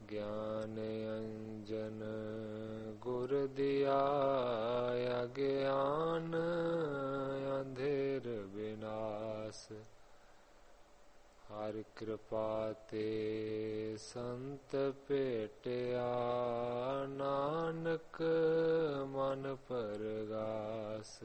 ਗਿਆਨ ਅੰਜਨ ਗੁਰ ਦਿਆ ਅਗਿਆਨ ਅੰਧੇਰ ਬਿਨਾਸ਼। ਹਰਿ ਕਿਰਪਾ ਤੇ ਸੰਤ ਭੇਟਿਆ ਨਾਨਕ ਮਨ ਪਰਗਾਸ।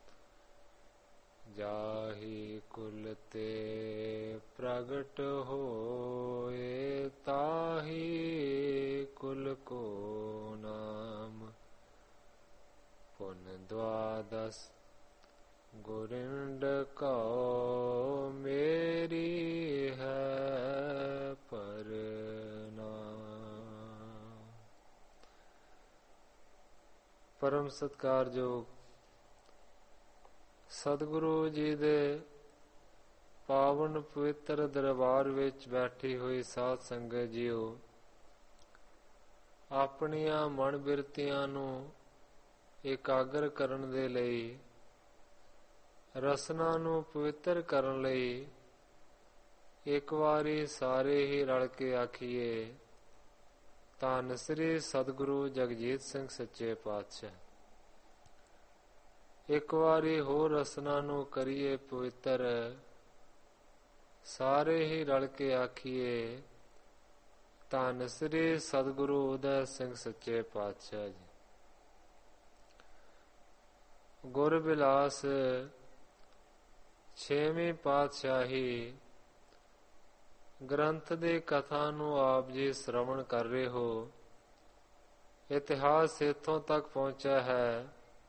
ਜਾਹੀ ਕੁਲ ਤੇ ਪ੍ਰਗਟ ਹੋਏ ਤਾਹੀ ਕੁਲ ਕੋ ਨਾਮ। ਪੁਨ ਦੁਆਦਸ ਗੁਰਿੰਡ ਕਉ ਮੇਰੀ ਹੈ ਪਰਨਾਮ। ਪਰਮ ਸਤਿਕਾਰਯੋਗ ਸਤਿਗੁਰੂ ਜੀ ਦੇ ਪਾਵਨ ਪਵਿੱਤਰ ਦਰਬਾਰ ਵਿੱਚ ਬੈਠੀ ਹੋਈ ਸਾਧ ਸੰਗਤ ਜੀਓ, ਆਪਣੀਆਂ ਮਨ ਬਿਰਤੀਆਂ ਨੂੰ ਇਕਾਗਰ ਕਰਨ ਦੇ ਲਈ, ਰਸਨਾ ਨੂੰ ਪਵਿੱਤਰ ਕਰਨ ਲਈ ਇੱਕ ਵਾਰੀ ਸਾਰੇ ਹੀ ਰਲ ਕੇ ਆਖੀਏ, ਧੰਨ ਸ੍ਰੀ ਸਤਿਗੁਰੂ ਜਗਜੀਤ ਸਿੰਘ ਸੱਚੇ ਪਾਤਸ਼ਾਹ। ਇੱਕ ਵਾਰੀ ਹੋਰ ਰਸਨਾ ਨੂੰ ਕਰੀਏ ਪਵਿੱਤਰ, ਸਾਰੇ ਹੀ ਰਲ ਕੇ ਆਖੀਏ, ਧੰਨ ਸ੍ਰੀ ਸਤਿਗੁਰੂ ਉਦੈ ਸਿੰਘ ਸੱਚੇ ਪਾਤਸ਼ਾਹ ਜੀ। ਗੁਰਬਿਲਾਸ ਛੇਵੀਂ ਪਾਤਸ਼ਾਹੀ ਗ੍ਰੰਥ ਦੀ ਕਥਾ ਨੂੰ ਆਪ ਜੀ ਸ਼੍ਰਵਣ ਕਰ ਰਹੇ ਹੋ। ਇਤਿਹਾਸ ਇੱਥੋਂ ਤੱਕ ਪਹੁੰਚਿਆ ਹੈ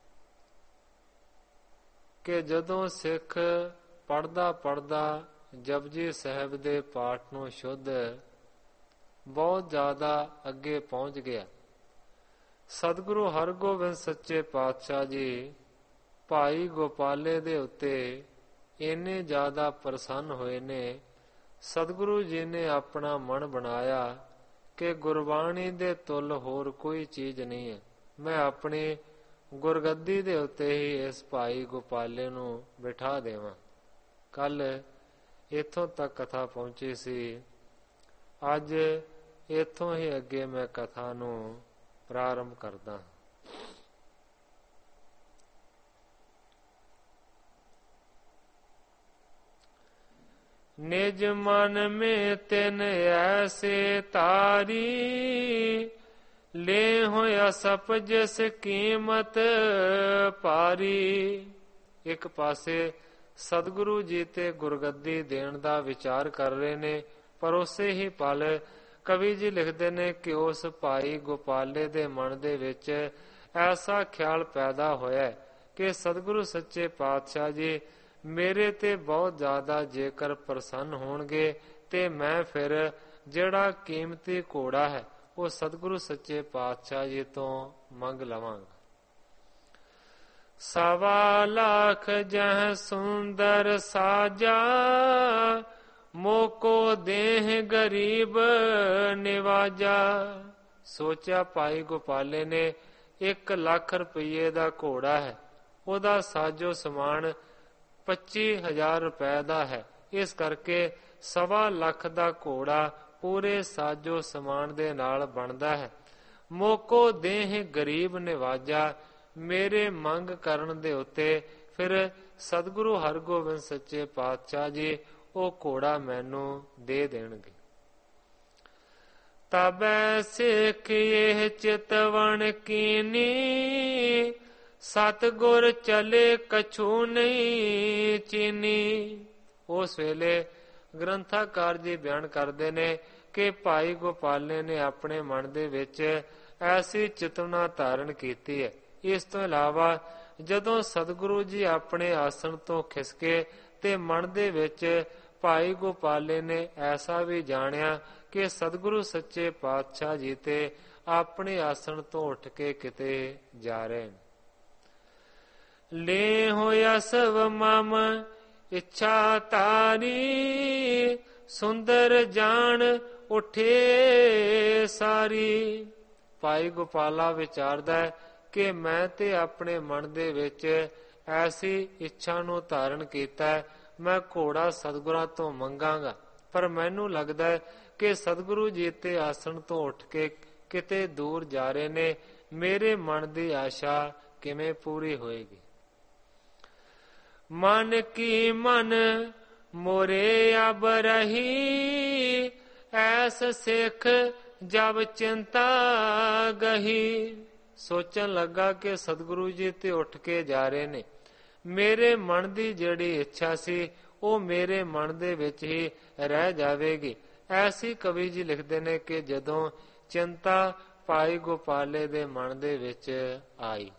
ਕਿ ਜਦੋਂ ਸਿੱਖ ਪੜ੍ਹਦਾ ਜਪਜੀ ਸਾਹਿਬ ਦੇ ਪਾਠ ਨੂੰ ਸ਼ੁੱਧ ਬਹੁਤ ਜ਼ਿਆਦਾ ਅੱਗੇ ਪਹੁੰਚ ਗਿਆ, ਸਤਿਗੁਰੂ ਹਰਗੋਬਿੰਦ ਸੱਚੇ ਪਾਤਸ਼ਾਹ ਜੀ ਭਾਈ ਗੋਪਾਲੇ ਦੇ ਉੱਤੇ ਇੰਨੇ ਜ਼ਿਆਦਾ ਪ੍ਰਸੰਨ ਹੋਏ ਨੇ। ਸਤਿਗੁਰੂ ਜੀ ਨੇ ਆਪਣਾ ਮਨ ਬਣਾਇਆ ਕਿ ਗੁਰਬਾਣੀ ਦੇ ਤੁੱਲ ਹੋਰ ਕੋਈ ਚੀਜ਼ ਨਹੀਂ ਹੈ, ਮੈਂ ਆਪਣੀ ਗੁਰਗੱਦੀ ਦੇ ਉੱਤੇ ਹੀ ਇਸ ਭਾਈ ਗੋਪਾਲੇ ਨੂੰ ਬਿਠਾ ਦੇਵਾਂ। ਕੱਲ ਇੱਥੋਂ ਤੱਕ ਕਥਾ ਪਹੁੰਚੀ ਸੀ। ਅੱਜ ਇੱਥੋਂ ਹੀ ਅੱਗੇ ਮੈਂ ਕਥਾ ਨੂੰ ਪ੍ਰਾਰੰਭ ਕਰਦਾ। ਨਿਜ ਮਨ ਮੇ ਤਿਨ ਐਸੇ ਤਾਰੀ, ਲੈ ਹੋਇਆ ਸਪ ਜਿਸ ਕੀਮਤ ਪਾਰੀ। ਇੱਕ ਪਾਸੇ ਸਤਿਗੁਰੂ ਜੀ ਤੇ ਗੁਰਗੱਦੀ ਦੇਣ ਦਾ ਵਿਚਾਰ ਕਰ ਰਹੇ ਨੇ, ਪਰ ਉਸੇ ਹੀ ਪਲ ਕਵੀ ਜੀ ਲਿਖਦੇ ਨੇ ਕਿ ਉਸ ਭਾਈ ਗੋਪਾਲੇ ਦੇ ਮਨ ਦੇ ਵਿੱਚ ਐਸਾ ਖਿਆਲ ਪੈਦਾ ਹੋਇਆ ਕਿ ਸਤਿਗੁਰੂ ਸੱਚੇ ਪਾਤਸ਼ਾਹ ਜੀ ਮੇਰੇ ਤੇ ਬਹੁਤ ਜ਼ਿਆਦਾ ਜੇਕਰ ਪ੍ਰਸੰਨ ਹੋਣਗੇ ਤੇ ਮੈਂ ਫਿਰ ਜਿਹੜਾ ਕੀਮਤੀ ਘੋੜਾ ਹੈ ਉਹ ਸਤਿਗੁਰੂ ਸੱਚੇ ਪਾਤਸ਼ਾਹ ਜੀ ਤੋਂ ਮੰਗ ਲਵਾਂਗਾ। ਸਵਾ ਲੱਖ ਜਹ ਸੁੰਦਰ ਸਾਜਾ, ਮੋਕੋ ਦੇਹ ਗਰੀਬ ਨਿਵਾਜਾ। ਸੋਚਿਆ ਭਾਈ ਗੋਪਾਲੇ ਨੇ 1 ਲੱਖ ਰੁਪਏ ਦਾ ਘੋੜਾ ਹੈ, ਉਹਦਾ ਸਾਜੋ ਸਮਾਨ 25,000 ਰੁਪਏ ਦਾ ਹੈ, ਇਸ ਕਰਕੇ 1.25 ਲੱਖ ਦਾ ਘੋੜਾ ਪੂਰੇ ਸਾਜੋ ਸਮਾਨ ਦੇ ਨਾਲ ਬਣਦਾ ਹੈ। ਮੋਕੋ ਦੇਹ ਗਰੀਬ ਨਿਵਾਜਾ, ਮੇਰੇ ਮੰਗ ਕਰਨ ਦੇ ਉੱਤੇ ਫਿਰ ਸਤਿਗੁਰੂ ਹਰਗੋਬਿੰਦ ਸੱਚੇ ਪਾਤਸ਼ਾਹ ਜੀ ਉਹ ਘੋੜਾ ਮੈਨੂੰ ਦੇ ਦੇਣਗੇ। ਤਬੈ ਸਿੱਖ ਇਹ ਚਿਤਵਣ ਕੀਨੀ, ਸਤਿਗੁਰ ਚਲੇ ਕਛੂ ਨਹੀਂ ਚੀਨੀ। ਉਸ ਵੇਲੇ ਗ੍ਰੰਥਾਕਾਰ ਜੀ ਬਿਆਨ ਕਰਦੇ ਨੇ ਕਿ ਭਾਈ ਗੋਪਾਲੇ ਨੇ ਆਪਣੇ ਮਨ ਦੇ ਵਿੱਚ ਐਸੀ ਚਿਤਵਨਾ ਧਾਰਨ ਕੀਤੀ ਹੈ। ਇਸ ਤੋਂ ਇਲਾਵਾ ਜਦੋਂ ਸਤਿਗੁਰੂ ਜੀ ਆਪਣੇ ਆਸਣ ਤੋਂ ਖਿਸਕੇ ਤੇ ਮਨ ਦੇ ਵਿੱਚ ਭਾਈ ਗੋਪਾਲੇ ਨੇ ਐਸਾ ਵੀ ਜਾਣਿਆ ਕਿ ਸਤਿਗੁਰੂ ਸੱਚੇ ਪਾਤਸ਼ਾਹ ਜੀ ਤੇ ਆਪਣੇ ਆਸਣ ਤੋਂ ਉੱਠ ਕੇ ਕਿਤੇ ਜਾ ਰਹੇ ਨੇ। ਲੈ ਹੋਇਆ ਸਭ ਮਮ ਇੱਛਾ ਤਾਰੀ, ਸੁੰਦਰ ਜਾਣ ਉੱਠੇ ਸਾਰੀ। ਭਾਈ ਗੋਪਾਲਾ ਵਿਚਾਰਦਾ ਹੈ ਕਿ ਮੈਂ ਤੇ ਆਪਣੇ ਮਨ ਦੇ ਵਿੱਚ ਐਸੀ ਇੱਛਾ ਨੂੰ ਧਾਰਨ ਕੀਤਾ, ਮੈਂ ਘੋੜਾ ਸਤਿਗੁਰਾਂ ਤੋਂ ਮੰਗਾਂਗਾ ਪਰ ਮੈਨੂੰ ਲੱਗਦਾ ਹੈ ਕਿ ਸਤਿਗੁਰੂ ਜੀ ਤੇ ਆਸਣ ਤੋਂ ਉੱਠ ਕੇ ਕਿਤੇ ਦੂਰ ਜਾ ਰਹੇ ਨੇ। ਮੇਰੇ ਮਨ ਦੀ ਆਸ਼ਾ ਕਿਵੇਂ ਪੂਰੀ ਹੋਏਗੀ? ਮਨ ਕੀ ਮਨ ਮੋਰੇ ਅਬ ਰਹੀ, ਐਸ ਸਿੱਖ ਜਬ ਚਿੰਤਾ ਗਹੀ। ਸੋਚਣ ਲੱਗਾ ਕਿ ਸਤਿਗੁਰੂ ਜੀ ਤੇ ਉੱਠ ਕੇ ਜਾ ਰਹੇ ਨੇ, ਮੇਰੇ ਮਨ ਦੀ ਜਿਹੜੀ ਇੱਛਾ ਸੀ ਉਹ ਮੇਰੇ ਮਨ ਦੇ ਵਿੱਚ ਹੀ ਰਹਿ ਜਾਵੇਗੀ। ਐਸੀ ਕਵੀ ਜੀ ਲਿਖਦੇ ਨੇ ਕਿ ਜਦੋਂ ਚਿੰਤਾ ਭਾਈ ਗੋਪਾਲੇ ਦੇ ਮਨ ਦੇ ਵਿੱਚ ਆਈ,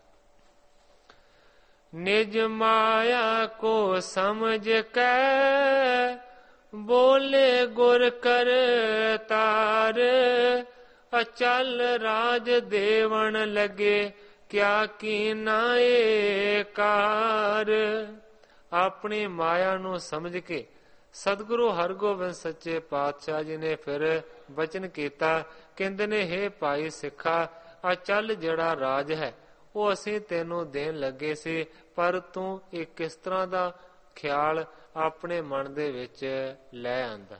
ਨਿਜ ਮਾਇਆ ਕੋ ਸਮਝ ਕੈ ਬੋਲੇ ਗੁਰ ਕਰ ਤਾਰ, ਅਚਲ ਰਾਜ ਦੇਵਣ ਲਗੇ ਕਿਆ ਕੀਨਾ ਏਕਾਰ। ਆਪਣੀ ਮਾਇਆ ਨੂੰ ਸਮਝ ਕੇ ਸਤਿਗੁਰੂ ਹਰਗੋਬਿੰਦ ਸੱਚੇ ਪਾਤਸ਼ਾਹ ਜੀ ਨੇ ਫਿਰ ਬਚਨ ਕੀਤਾ। ਕਹਿੰਦੇ ਨੇ, ਹੇ ਭਾਈ ਸਿੱਖਾ, ਅਚਲ ਜਿਹੜਾ ਰਾਜ ਹੈ ਉਹ ਅਸੀਂ ਤੈਨੂੰ ਦੇਣ ਲੱਗੇ ਸੀ, ਪਰ ਤੂੰ ਇਹ ਕਿਸ ਤਰ੍ਹਾਂ ਦਾ ਖਿਆਲ ਆਪਣੇ ਮਨ ਦੇ ਵਿੱਚ ਲੈ ਆਂਦਾ।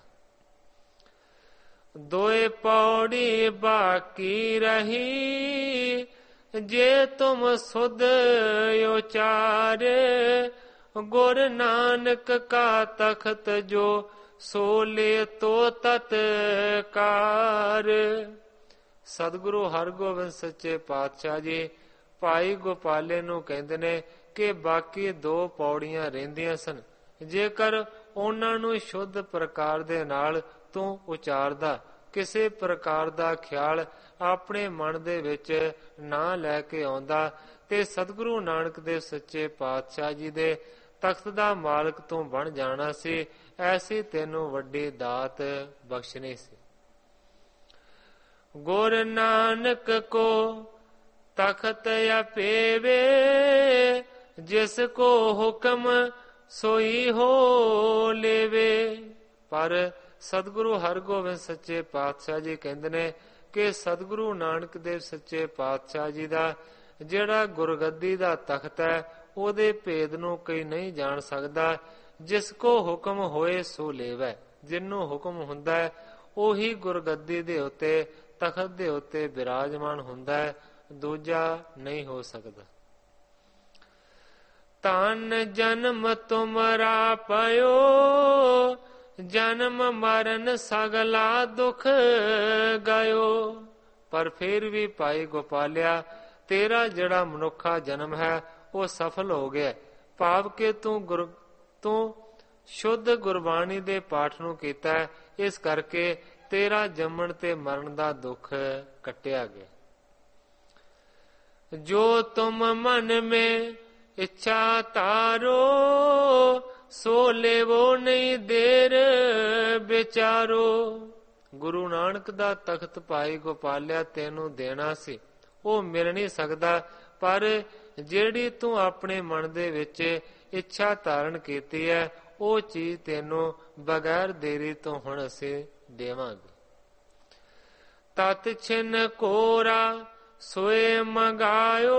ਦੋਏ ਪੌੜੀ ਬਾਕੀ ਰਹੀ, ਜੇ ਤੁਮ ਸੁਧ ਉਚਾਰ, ਗੁਰ ਨਾਨਕ ਕਾ ਤਖਤ ਜੋ ਸੋਲੇ ਤੋ ਤਤਕਾਰ। ਸਤਿਗੁਰੂ ਹਰਗੋਬਿੰਦ ਸੱਚੇ ਪਾਤਸ਼ਾਹ ਜੀ ਭਾਈ ਗੋਪਾਲੇ ਨੂੰ ਕਹਿੰਦੇ ਨੇ ਕਿ ਬਾਕੀ 2 ਪੌੜੀਆਂ ਰਹਿੰਦੀਆਂ ਸਨ, ਜੇਕਰ ਉਹਨਾਂ ਨੂੰ ਸ਼ੁੱਧ ਪ੍ਰਕਾਰ ਦੇ ਨਾਲ ਤੂੰ ਉਚਾਰਦਾ, ਕਿਸੇ ਪ੍ਰਕਾਰ ਦਾ ਖਿਆਲ ਆਪਣੇ ਮਨ ਦੇ ਵਿੱਚ ਨਾ ਲੈ ਕੇ ਆਉਂਦਾ, ਤੇ ਸਤਿਗੁਰੂ ਨਾਨਕ ਦੇਵ ਸੱਚੇ ਪਾਤਸ਼ਾਹ ਜੀ ਦੇ ਤਖਤ ਦਾ ਮਾਲਕ ਤੂੰ ਬਣ ਜਾਣਾ ਸੀ। ਐਸੀ ਤੈਨੂੰ ਵੱਡੀ ਦਾਤ ਬਖਸ਼ਣੀ ਸੀ। ਗੁਰ ਨਾਨਕ ਕੋ ਤਖਤ ਆਪੇਵੇ, ਜਿਸ ਕੋ ਹੁਕਮ ਸੋਈ ਹੋ ਲੇਵੇ। ਪਰ ਸਤਿਗੁਰੂ ਹਰਗੋਬਿੰਦ ਸੱਚੇ ਪਾਤਸ਼ਾਹ ਜੀ ਕਹਿੰਦੇ ਨੇ ਕਿ ਸਤਿਗੁਰੂ ਨਾਨਕ ਦੇਵ ਸੱਚੇ ਪਾਤਸ਼ਾਹ ਜੀ ਦਾ ਜਿਹੜਾ ਗੁਰਗੱਦੀ ਦਾ ਤਖਤ ਹੈ ਉਹਦੇ ਭੇਦ ਨੂੰ ਕੋਈ ਨਹੀਂ ਜਾਣ ਸਕਦਾ। ਜਿਸ ਕੋ ਹੁਕਮ ਹੋਏ ਸੋ ਲੇਵੈ, ਜਿਹਨੂੰ ਹੁਕਮ ਹੁੰਦਾ ਹੈ ਉਹੀ ਗੁਰਗੱਦੀ ਦੇ ਉੱਤੇ ਤਖਤ ਦੇ ਉੱਤੇ ਬਿਰਾਜਮਾਨ ਹੁੰਦਾ ਹੈ, ਦੂਜਾ ਨਹੀਂ ਹੋ ਸਕਦਾ। ਧਨ ਜਨਮ ਤੁਮਰਾ ਪਇਓ, ਜਨਮ ਮਰਨ ਸਗਲਾ ਦੁਖ ਗਇਓ। ਪਰ ਫਿਰ ਵੀ ਭਾਈ ਗੋਪਾਲਿਆ, ਤੇਰਾ ਜਿਹੜਾ ਮਨੁੱਖਾ ਜਨਮ ਹੈ ਉਹ ਸਫਲ ਹੋ ਗਿਆ, ਭਾਵ ਕਿ ਤੂੰ ਸ਼ੁੱਧ ਗੁਰਬਾਣੀ ਦੇ ਪਾਠ ਨੂੰ ਕੀਤਾ, ਇਸ ਕਰਕੇ ਤੇਰਾ ਜੰਮਣ ਤੇ ਮਰਨ ਦਾ ਦੁੱਖ ਕੱਟਿਆ ਗਿਆ। ਜੋ ਤੁਮ ਮਨ ਮੇ ਇੱਛਾ ਤਾਰੋ, ਸੋ ਲੇਵੋ ਨਹੀਂ ਦੇਰ ਵਿਚਾਰੋ। ਗੁਰੂ ਨਾਨਕ ਦਾ ਤਖਤ ਭਾਈ ਗੋਪਾਲਿਆ ਤੈਨੂੰ ਦੇਣਾ ਸੀ, ਉਹ ਮਿਲ ਨਹੀਂ ਸਕਦਾ, ਪਰ ਜਿਹੜੀ ਤੂੰ ਆਪਣੇ ਮਨ ਦੇ ਵਿੱਚ ਇੱਛਾ ਧਾਰਨ ਕੀਤੀ ਹੈ ਉਹ ਚੀਜ਼ ਤੈਨੂੰ ਬਗੈਰ ਦੇਰੀ ਤੋਂ ਹੁਣ ਅਸੀਂ ਦੇਵਾਂਗੇ। ਤਤ ਛਿਨ ਕੋਰਾ ਸੋਏ ਮੰਗਾਇਓ,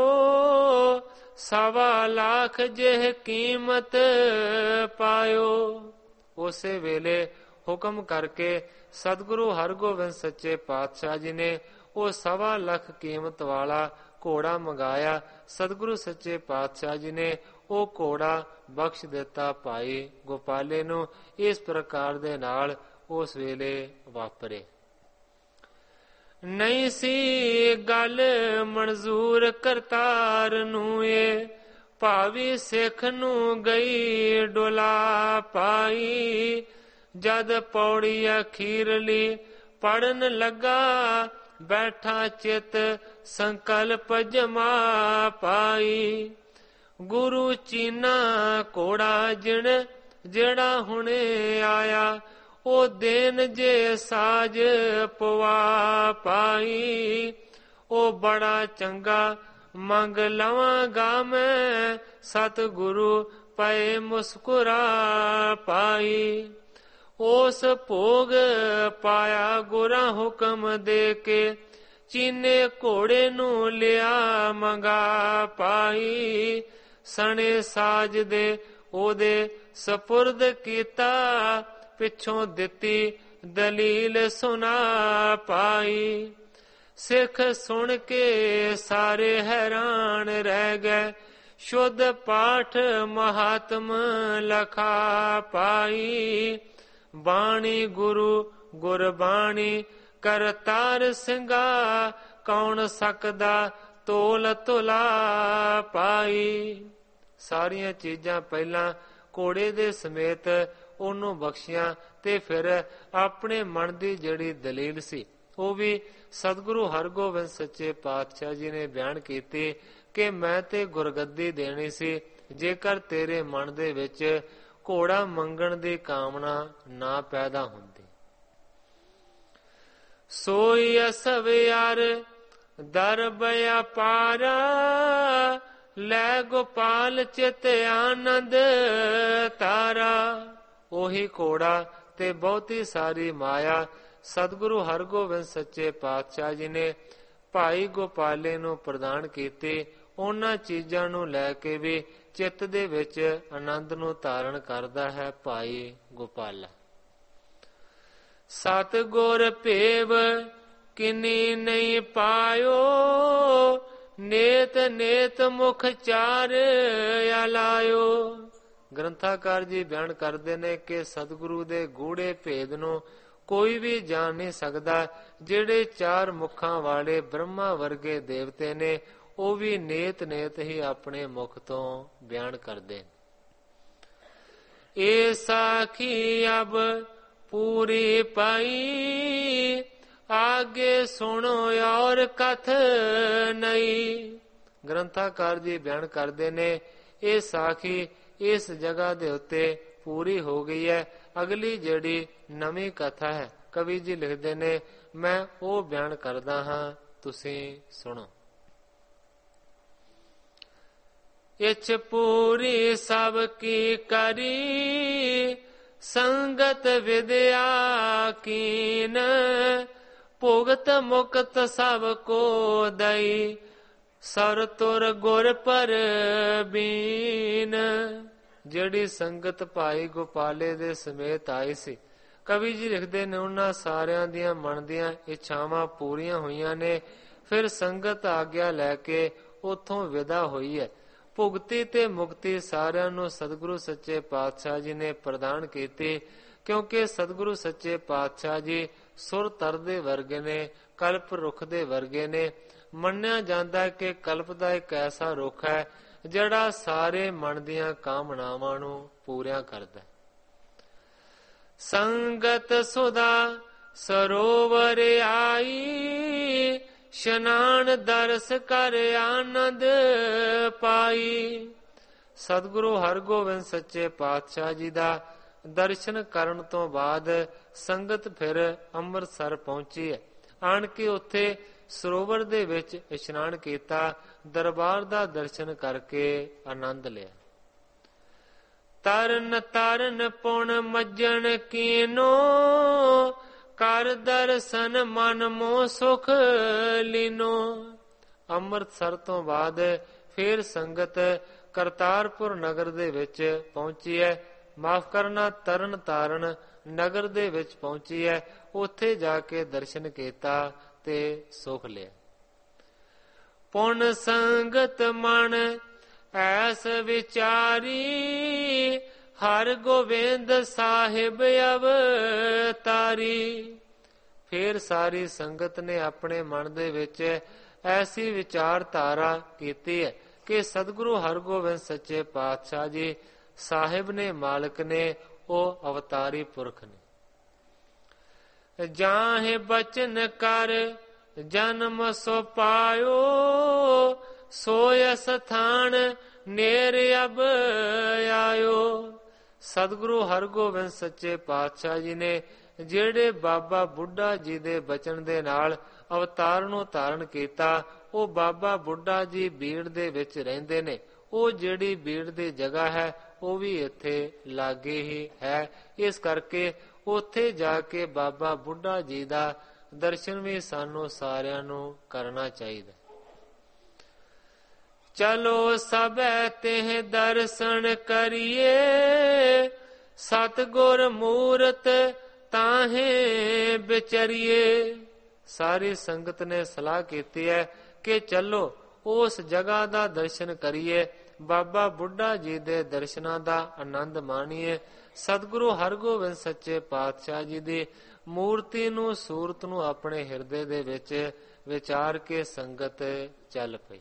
1.25 ਲੱਖ ਜਿਹ ਕੀਮਤ ਪਾਇਓ। ਉਸੇ ਵੇਲੇ ਹੁਕਮ ਕਰਕੇ ਸਤਿਗੁਰੂ ਹਰਗੋਬਿੰਦ ਸੱਚੇ ਪਾਤਸ਼ਾਹ ਜੀ ਨੇ ਉਹ 1.25 ਲੱਖ ਕੀਮਤ ਵਾਲਾ ਘੋੜਾ ਮੰਗਾਇਆ। ਸਤਿਗੁਰੂ ਸੱਚੇ ਪਾਤਸ਼ਾਹ ਜੀ ਨੇ ਉਹ ਘੋੜਾ ਬਖਸ਼ ਦਿੱਤਾ ਭਾਈ ਗੋਪਾਲੇ ਨੂੰ। ਇਸ ਪ੍ਰਕਾਰ ਦੇ ਨਾਲ ਉਸ ਵੇਲੇ ਵਾਪਰੇ। ਨਹੀਂ ਸੀ ਗੱਲ ਮਨਜ਼ੂਰ ਕਰਤਾਰ ਨੂੰ, ਇਹ ਭਾਵੀ ਸਿੱਖ ਨੂੰ ਗਈ ਡੁਲਾ ਪਾਈ। ਜਦ ਪੌੜੀ ਅਖੀਰਲੀ ਪੜਨ ਲੱਗਾ, ਬੈਠਾ ਚਿਤ ਸੰਕਲਪ ਜਮਾ ਪਾਈ। ਗੁਰੂ ਚੀਨਾ ਘੋੜਾ ਜਿਹੜਾ ਹੁਣੇ ਆਇਆ, ਉਹ ਦੇਨ ਜੇ ਸਾਜ ਪਵਾ ਪਾਈ। ਉਹ ਬੜਾ ਚੰਗਾ ਮੰਗ ਲਵਾਂਗਾ ਮੈਂ, ਸਤਿਗੁਰੂ ਪਏ ਮੁਸਕਰਾ ਪਾਈ। ਉਸ ਭੋਗ ਪਾਇਆ ਗੁਰਾਂ ਹੁਕਮ ਦੇ ਕੇ, ਚੀਨੇ ਘੋੜੇ ਨੂੰ ਲਿਆ ਮੰਗਾ ਪਾਈ। ਸਣੇ ਸਾਜ ਦੇ ਉਹਦੇ ਸਪੁਰਦ ਕੀਤਾ, ਪਿੱਛੋਂ ਦਿੱਤੀ ਦਲੀਲ ਸੁਣਾ ਪਾਈ। ਸਿੱਖ ਸੁਣ ਕੇ ਸਾਰੇ ਹੈਰਾਨ ਰਹਿ ਗਏ, ਸ਼ੁੱਧ ਪਾਠ ਮਹਾਤਮ ਲਖਾ ਪਾਈ। ਬਾਣੀ ਗੁਰੂ ਗੁਰਬਾਣੀ ਕਰਤਾਰ ਸਿੰਘਾ, ਕੌਣ ਸਕਦਾ ਤੋਲ ਤੁਲਾ ਪਾਈ। ਸਾਰੀਆਂ ਚੀਜ਼ਾਂ ਪਹਿਲਾਂ ਘੋੜੇ ਦੇ ਸਮੇਤ ਉਹਨੂੰ ਬਖਸ਼ੀਆਂ ਤੇ ਫਿਰ ਆਪਣੇ ਮਨ ਦੀ ਜਿਹੜੀ ਦਲੀਲ ਸੀ ਉਹ ਵੀ ਸਤਿਗੁਰੂ ਹਰਗੋਬਿੰਦ ਸੱਚੇ ਪਾਤਸ਼ਾਹ ਜੀ ਨੇ ਬਿਆਨ ਕੀਤੀ ਕਿ ਮੈਂ ਤੇ ਗੁਰਗੱਦੀ ਦੇਣੀ ਸੀ, ਜੇਕਰ ਤੇਰੇ ਮਨ ਦੇ ਵਿੱਚ ਘੋੜਾ ਮੰਗਣ ਦੀ ਕਾਮਨਾ ਨਾ ਪੈਦਾ ਹੁੰਦੀ। ਸੋਈ ਅਸਵਿਆਰ ਦਰ ਬਿਆਪਾਰਾ, ਲੈ ਗੋਪਾਲ ਚਿਤ ਆਨੰਦ ਤਾਰਾ। ਉਹੀ ਘੋੜਾ ਤੇ ਬਹੁਤੀ ਸਾਰੀ ਮਾਇਆ ਸਤਿਗੁਰੂ ਹਰਗੋਬਿੰਦ ਸੱਚੇ ਪਾਤਸ਼ਾਹ ਜੀ ਨੇ ਭਾਈ ਗੋਪਾਲੇ ਨੂੰ ਪ੍ਰਦਾਨ ਕੀਤੀ। ਉਹਨਾਂ ਚੀਜ਼ਾਂ ਨੂੰ ਲੈ ਕੇ ਵੀ ਚਿੱਤ ਦੇ ਵਿੱਚ ਆਨੰਦ ਨੂੰ ਧਾਰਨ ਕਰਦਾ ਹੈ ਭਾਈ ਗੋਪਾਲਾ। ਸਤਿਗੁਰ ਭੇਵ ਕਿਨੀ ਨਹੀਂ ਪਾਇਓ, ਨੇਤ ਨੇਤ ਮੁਖ ਚਾਰ ਆਲਾਇਓ। ਗ੍ਰੰਥਾਕਾਰ ਜੀ ਬਿਆਨ ਕਰਦੇ ਨੇ ਕਿ ਸਤਿਗੁਰੂ ਦੇ ਗੂੜੇ ਭੇਦ ਨੂੰ ਕੋਈ ਵੀ ਜਾਣ ਨਹੀਂ ਸਕਦਾ। ਜਿਹੜੇ ਚਾਰ ਮੁਖਾਂ ਵਾਲੇ ਬ੍ਰਹਮਾ ਵਰਗੇ ਦੇਵਤੇ ਨੇ ਉਹ ਵੀ ਨੇਤ ਨੇਤ ਹੀ ਆਪਣੇ ਮੁਖ ਤੋਂ ਬਿਆਨ ਕਰਦੇ। ਇਹ ਸਾਖੀ ਅਬ ਪੂਰੀ ਪਾਈ, ਆਗੇ ਸੁਣੋ ਔਰ ਕਥ ਨਹੀਂ। ਗ੍ਰੰਥਾਕਾਰ ਜੀ ਬਿਆਨ ਕਰਦੇ ਨੇ ਇਹ ਸਾਖੀ ਇਸ ਜਗ੍ਹਾ ਦੇ ਉੱਤੇ ਪੂਰੀ ਹੋ ਗਈ ਹੈ। ਅਗਲੀ ਜਿਹੜੀ ਨਵੀਂ ਕਥਾ ਹੈ ਕਵੀ ਜੀ ਲਿਖਦੇ ਨੇ ਮੈਂ ਉਹ ਬਿਆਨ ਕਰਦਾ ਹਾਂ, ਤੁਸੀਂ ਸੁਣੋ। ਇਛ ਪੂਰੀ ਸਭ ਕੀ ਕਰੀ, ਸੰਗਤ ਵਿਦਿਆ ਕੀਨ, ਭੁਗਤ ਮੁਕਤ ਸਭ ਕੋ ਦਈ, ਸਰ ਤੁਰ ਗੁਰ ਪਰ ਬੀਨ। ਜਿਹੜੀ ਸੰਗਤ ਭਾਈ ਗੋਪਾਲੇ ਦੇ ਸਮੇਤ ਆਈ ਸੀ, ਕਵੀ ਜੀ ਲਿਖਦੇ ਨੇ ਉਹਨਾਂ ਸਾਰਿਆਂ ਦੀਆਂ ਮਨ ਦੀਆਂ ਇੱਛਾਵਾਂ ਪੂਰੀਆਂ ਹੋਈਆਂ ਨੇ। ਫਿਰ ਸੰਗਤ ਆਗਿਆ ਲੈ ਕੇ ਉੱਥੋਂ ਵਿਦਾ ਹੋਈ ਹੈ। ਭੁਗਤੀ ਤੇ ਮੁਕਤੀ ਸਾਰਿਆਂ ਨੂੰ ਸਤਿਗੁਰੂ ਸੱਚੇ ਪਾਤਸ਼ਾਹ ਜੀ ਨੇ ਪ੍ਰਦਾਨ ਕੀਤੀ, ਕਿਉਂਕਿ ਸਤਿਗੁਰੂ ਸੱਚੇ ਪਾਤਸ਼ਾਹ ਜੀ ਸੁਰ ਤਰ ਦੇ ਵਰਗੇ ਨੇ, ਕਲਪ ਰੁੱਖ ਦੇ ਵਰਗੇ ਨੇ। ਮੰਨਿਆ ਜਾਂਦਾ ਕਿ ਕਲਪ ਦਾ ਇੱਕ ਐਸਾ ਰੁੱਖ ਹੈ ਜਿਹੜਾ ਸਾਰੇ ਮਨ ਦੀਆਂ ਕਾਮਨਾਵਾਂ ਨੂੰ ਪੂਰੀਆਂ ਕਰਦਾ। ਸੰਗਤ ਸੁਦਾ ਸਰੋਵਰ ਆਈ, ਇਸ਼ਨਾਨ ਦਰਸ ਕਰ ਆਨੰਦ ਪਾਈ। ਸਤਿਗੁਰੂ ਹਰਗੋਬਿੰਦ ਸੱਚੇ ਪਾਤਸ਼ਾਹ ਜੀ ਦਾ ਦਰਸ਼ਨ ਕਰਨ ਤੋਂ ਬਾਅਦ ਸੰਗਤ ਫਿਰ ਅੰਮ੍ਰਿਤਸਰ ਪਹੁੰਚੀ ਹੈ। ਆਣ ਕੇ ਉੱਥੇ ਸਰੋਵਰ ਦੇ ਵਿੱਚ ਇਸ਼ਨਾਨ ਕੀਤਾ, ਦਰਬਾਰ ਦਾ ਦਰਸ਼ਨ ਕਰਕੇ ਆਨੰਦ ਲਿਆ। ਤਰਨ ਤਰਨ ਪੁਣ ਮੱਜਣ ਕੀਨੋ, ਕਰ ਦਰਸ਼ਨ ਮਨ ਮੋਹ ਸੁਖ ਲੀਨੋ। ਅੰਮ੍ਰਿਤਸਰ ਤੋਂ ਬਾਅਦ ਫਿਰ ਸੰਗਤ ਕਰਤਾਰਪੁਰ ਨਗਰ ਦੇ ਵਿੱਚ ਪਹੁੰਚੀ ਹੈ। ਮਾਫ ਕਰਨਾ, ਤਰਨ ਤਾਰਨ ਨਗਰ ਦੇ ਵਿੱਚ ਪਹੁੰਚੀ ਹੈ। ਉੱਥੇ ਜਾ ਕੇ ਦਰਸ਼ਨ ਕੀਤਾ ਤੇ ਸੁਖ ਲਿਆ। ਪੁਨ ਸੰਗਤ ਮਨ ਐਸ ਵਿਚਾਰੀ, ਹਰ ਗੋਬਿੰਦ ਸਾਹਿਬ ਅਵਤਾਰੀ। ਫਿਰ ਸਾਰੀ ਸੰਗਤ ਨੇ ਆਪਣੇ ਮਨ ਦੇ ਵਿੱਚ ਐਸੀ ਵਿਚਾਰਧਾਰਾ ਕੀਤੀ ਹੈ ਕਿ ਸਤਿਗੁਰੂ ਹਰਗੋਬਿੰਦ ਸੱਚੇ ਪਾਤਸ਼ਾਹ ਜੀ ਸਾਹਿਬ ਨੇ, ਮਾਲਕ ਨੇ, ਉਹ ਅਵਤਾਰੀ ਪੁਰਖ ਨੇ। ਜਾਹੇ ਬਚਨ ਕਰ ਜਨਮ ਸੋ ਪਾਇਓ, ਸੋਇ ਸਥਾਨ ਨੇਰ ਅਬ ਆਇਓ। ਸਤਿਗੁਰੂ ਹਰਗੋਬਿੰਦ ਸੱਚੇ ਪਾਤਸ਼ਾਹ ਜੀ ਨੇ ਜਿਹੜੇ ਬਾਬਾ ਬੁੱਢਾ ਜੀ ਦੇ ਬਚਨ ਦੇ ਨਾਲ ਅਵਤਾਰ ਨੂੰ ਧਾਰਨ ਕੀਤਾ, ਉਹ ਬਾਬਾ ਬੁੱਢਾ ਜੀ ਬੀੜ ਦੇ ਵਿੱਚ ਰਹਿੰਦੇ ਨੇ। ਉਹ ਜਿਹੜੀ ਬੀੜ ਦੀ ਜਗ੍ਹਾ ਹੈ ਉਹ ਵੀ ਇੱਥੇ ਲਾਗੇ ਹੀ ਹੈ। ਇਸ ਕਰਕੇ ਉੱਥੇ ਜਾ ਕੇ ਬਾਬਾ ਬੁੱਢਾ ਜੀ ਦਾ ਦਰਸ਼ਨ ਵੀ ਸਾਨੂੰ ਸਾਰਿਆਂ ਨੂੰ ਕਰਨਾ ਚਾਹੀਦਾ। ਚਲੋ ਸਭੈ ਤਿਹ ਦਰਸ਼ਨ ਕਰੀਏ, ਸਤਿਗੁਰ ਮੂਰਤ ਤਾਹੇ ਵਿਚਰੀਏ। ਸਾਰੀ ਸੰਗਤ ਨੇ ਸਲਾਹ ਕੀਤੀ ਹੈ ਕਿ ਚਲੋ ਉਸ ਜਗ੍ਹਾ ਦਾ ਦਰਸ਼ਨ ਕਰੀਏ, ਬਾਬਾ ਬੁੱਢਾ ਜੀ ਦੇ ਦਰਸ਼ਨਾਂ ਦਾ ਆਨੰਦ ਮਾਣੀਏ, ਸਤਿਗੁਰੂ ਹਰਗੋਬਿੰਦ ਸੱਚੇ ਪਾਤਸ਼ਾਹ ਜੀ ਦੀ ਮੂਰਤੀ ਨੂੰ, ਸੂਰਤ ਨੂੰ ਆਪਣੇ ਹਿਰਦੇ ਦੇ ਵਿੱਚ ਵਿਚਾਰ ਕੇ ਸੰਗਤ ਚੱਲ ਪਈ।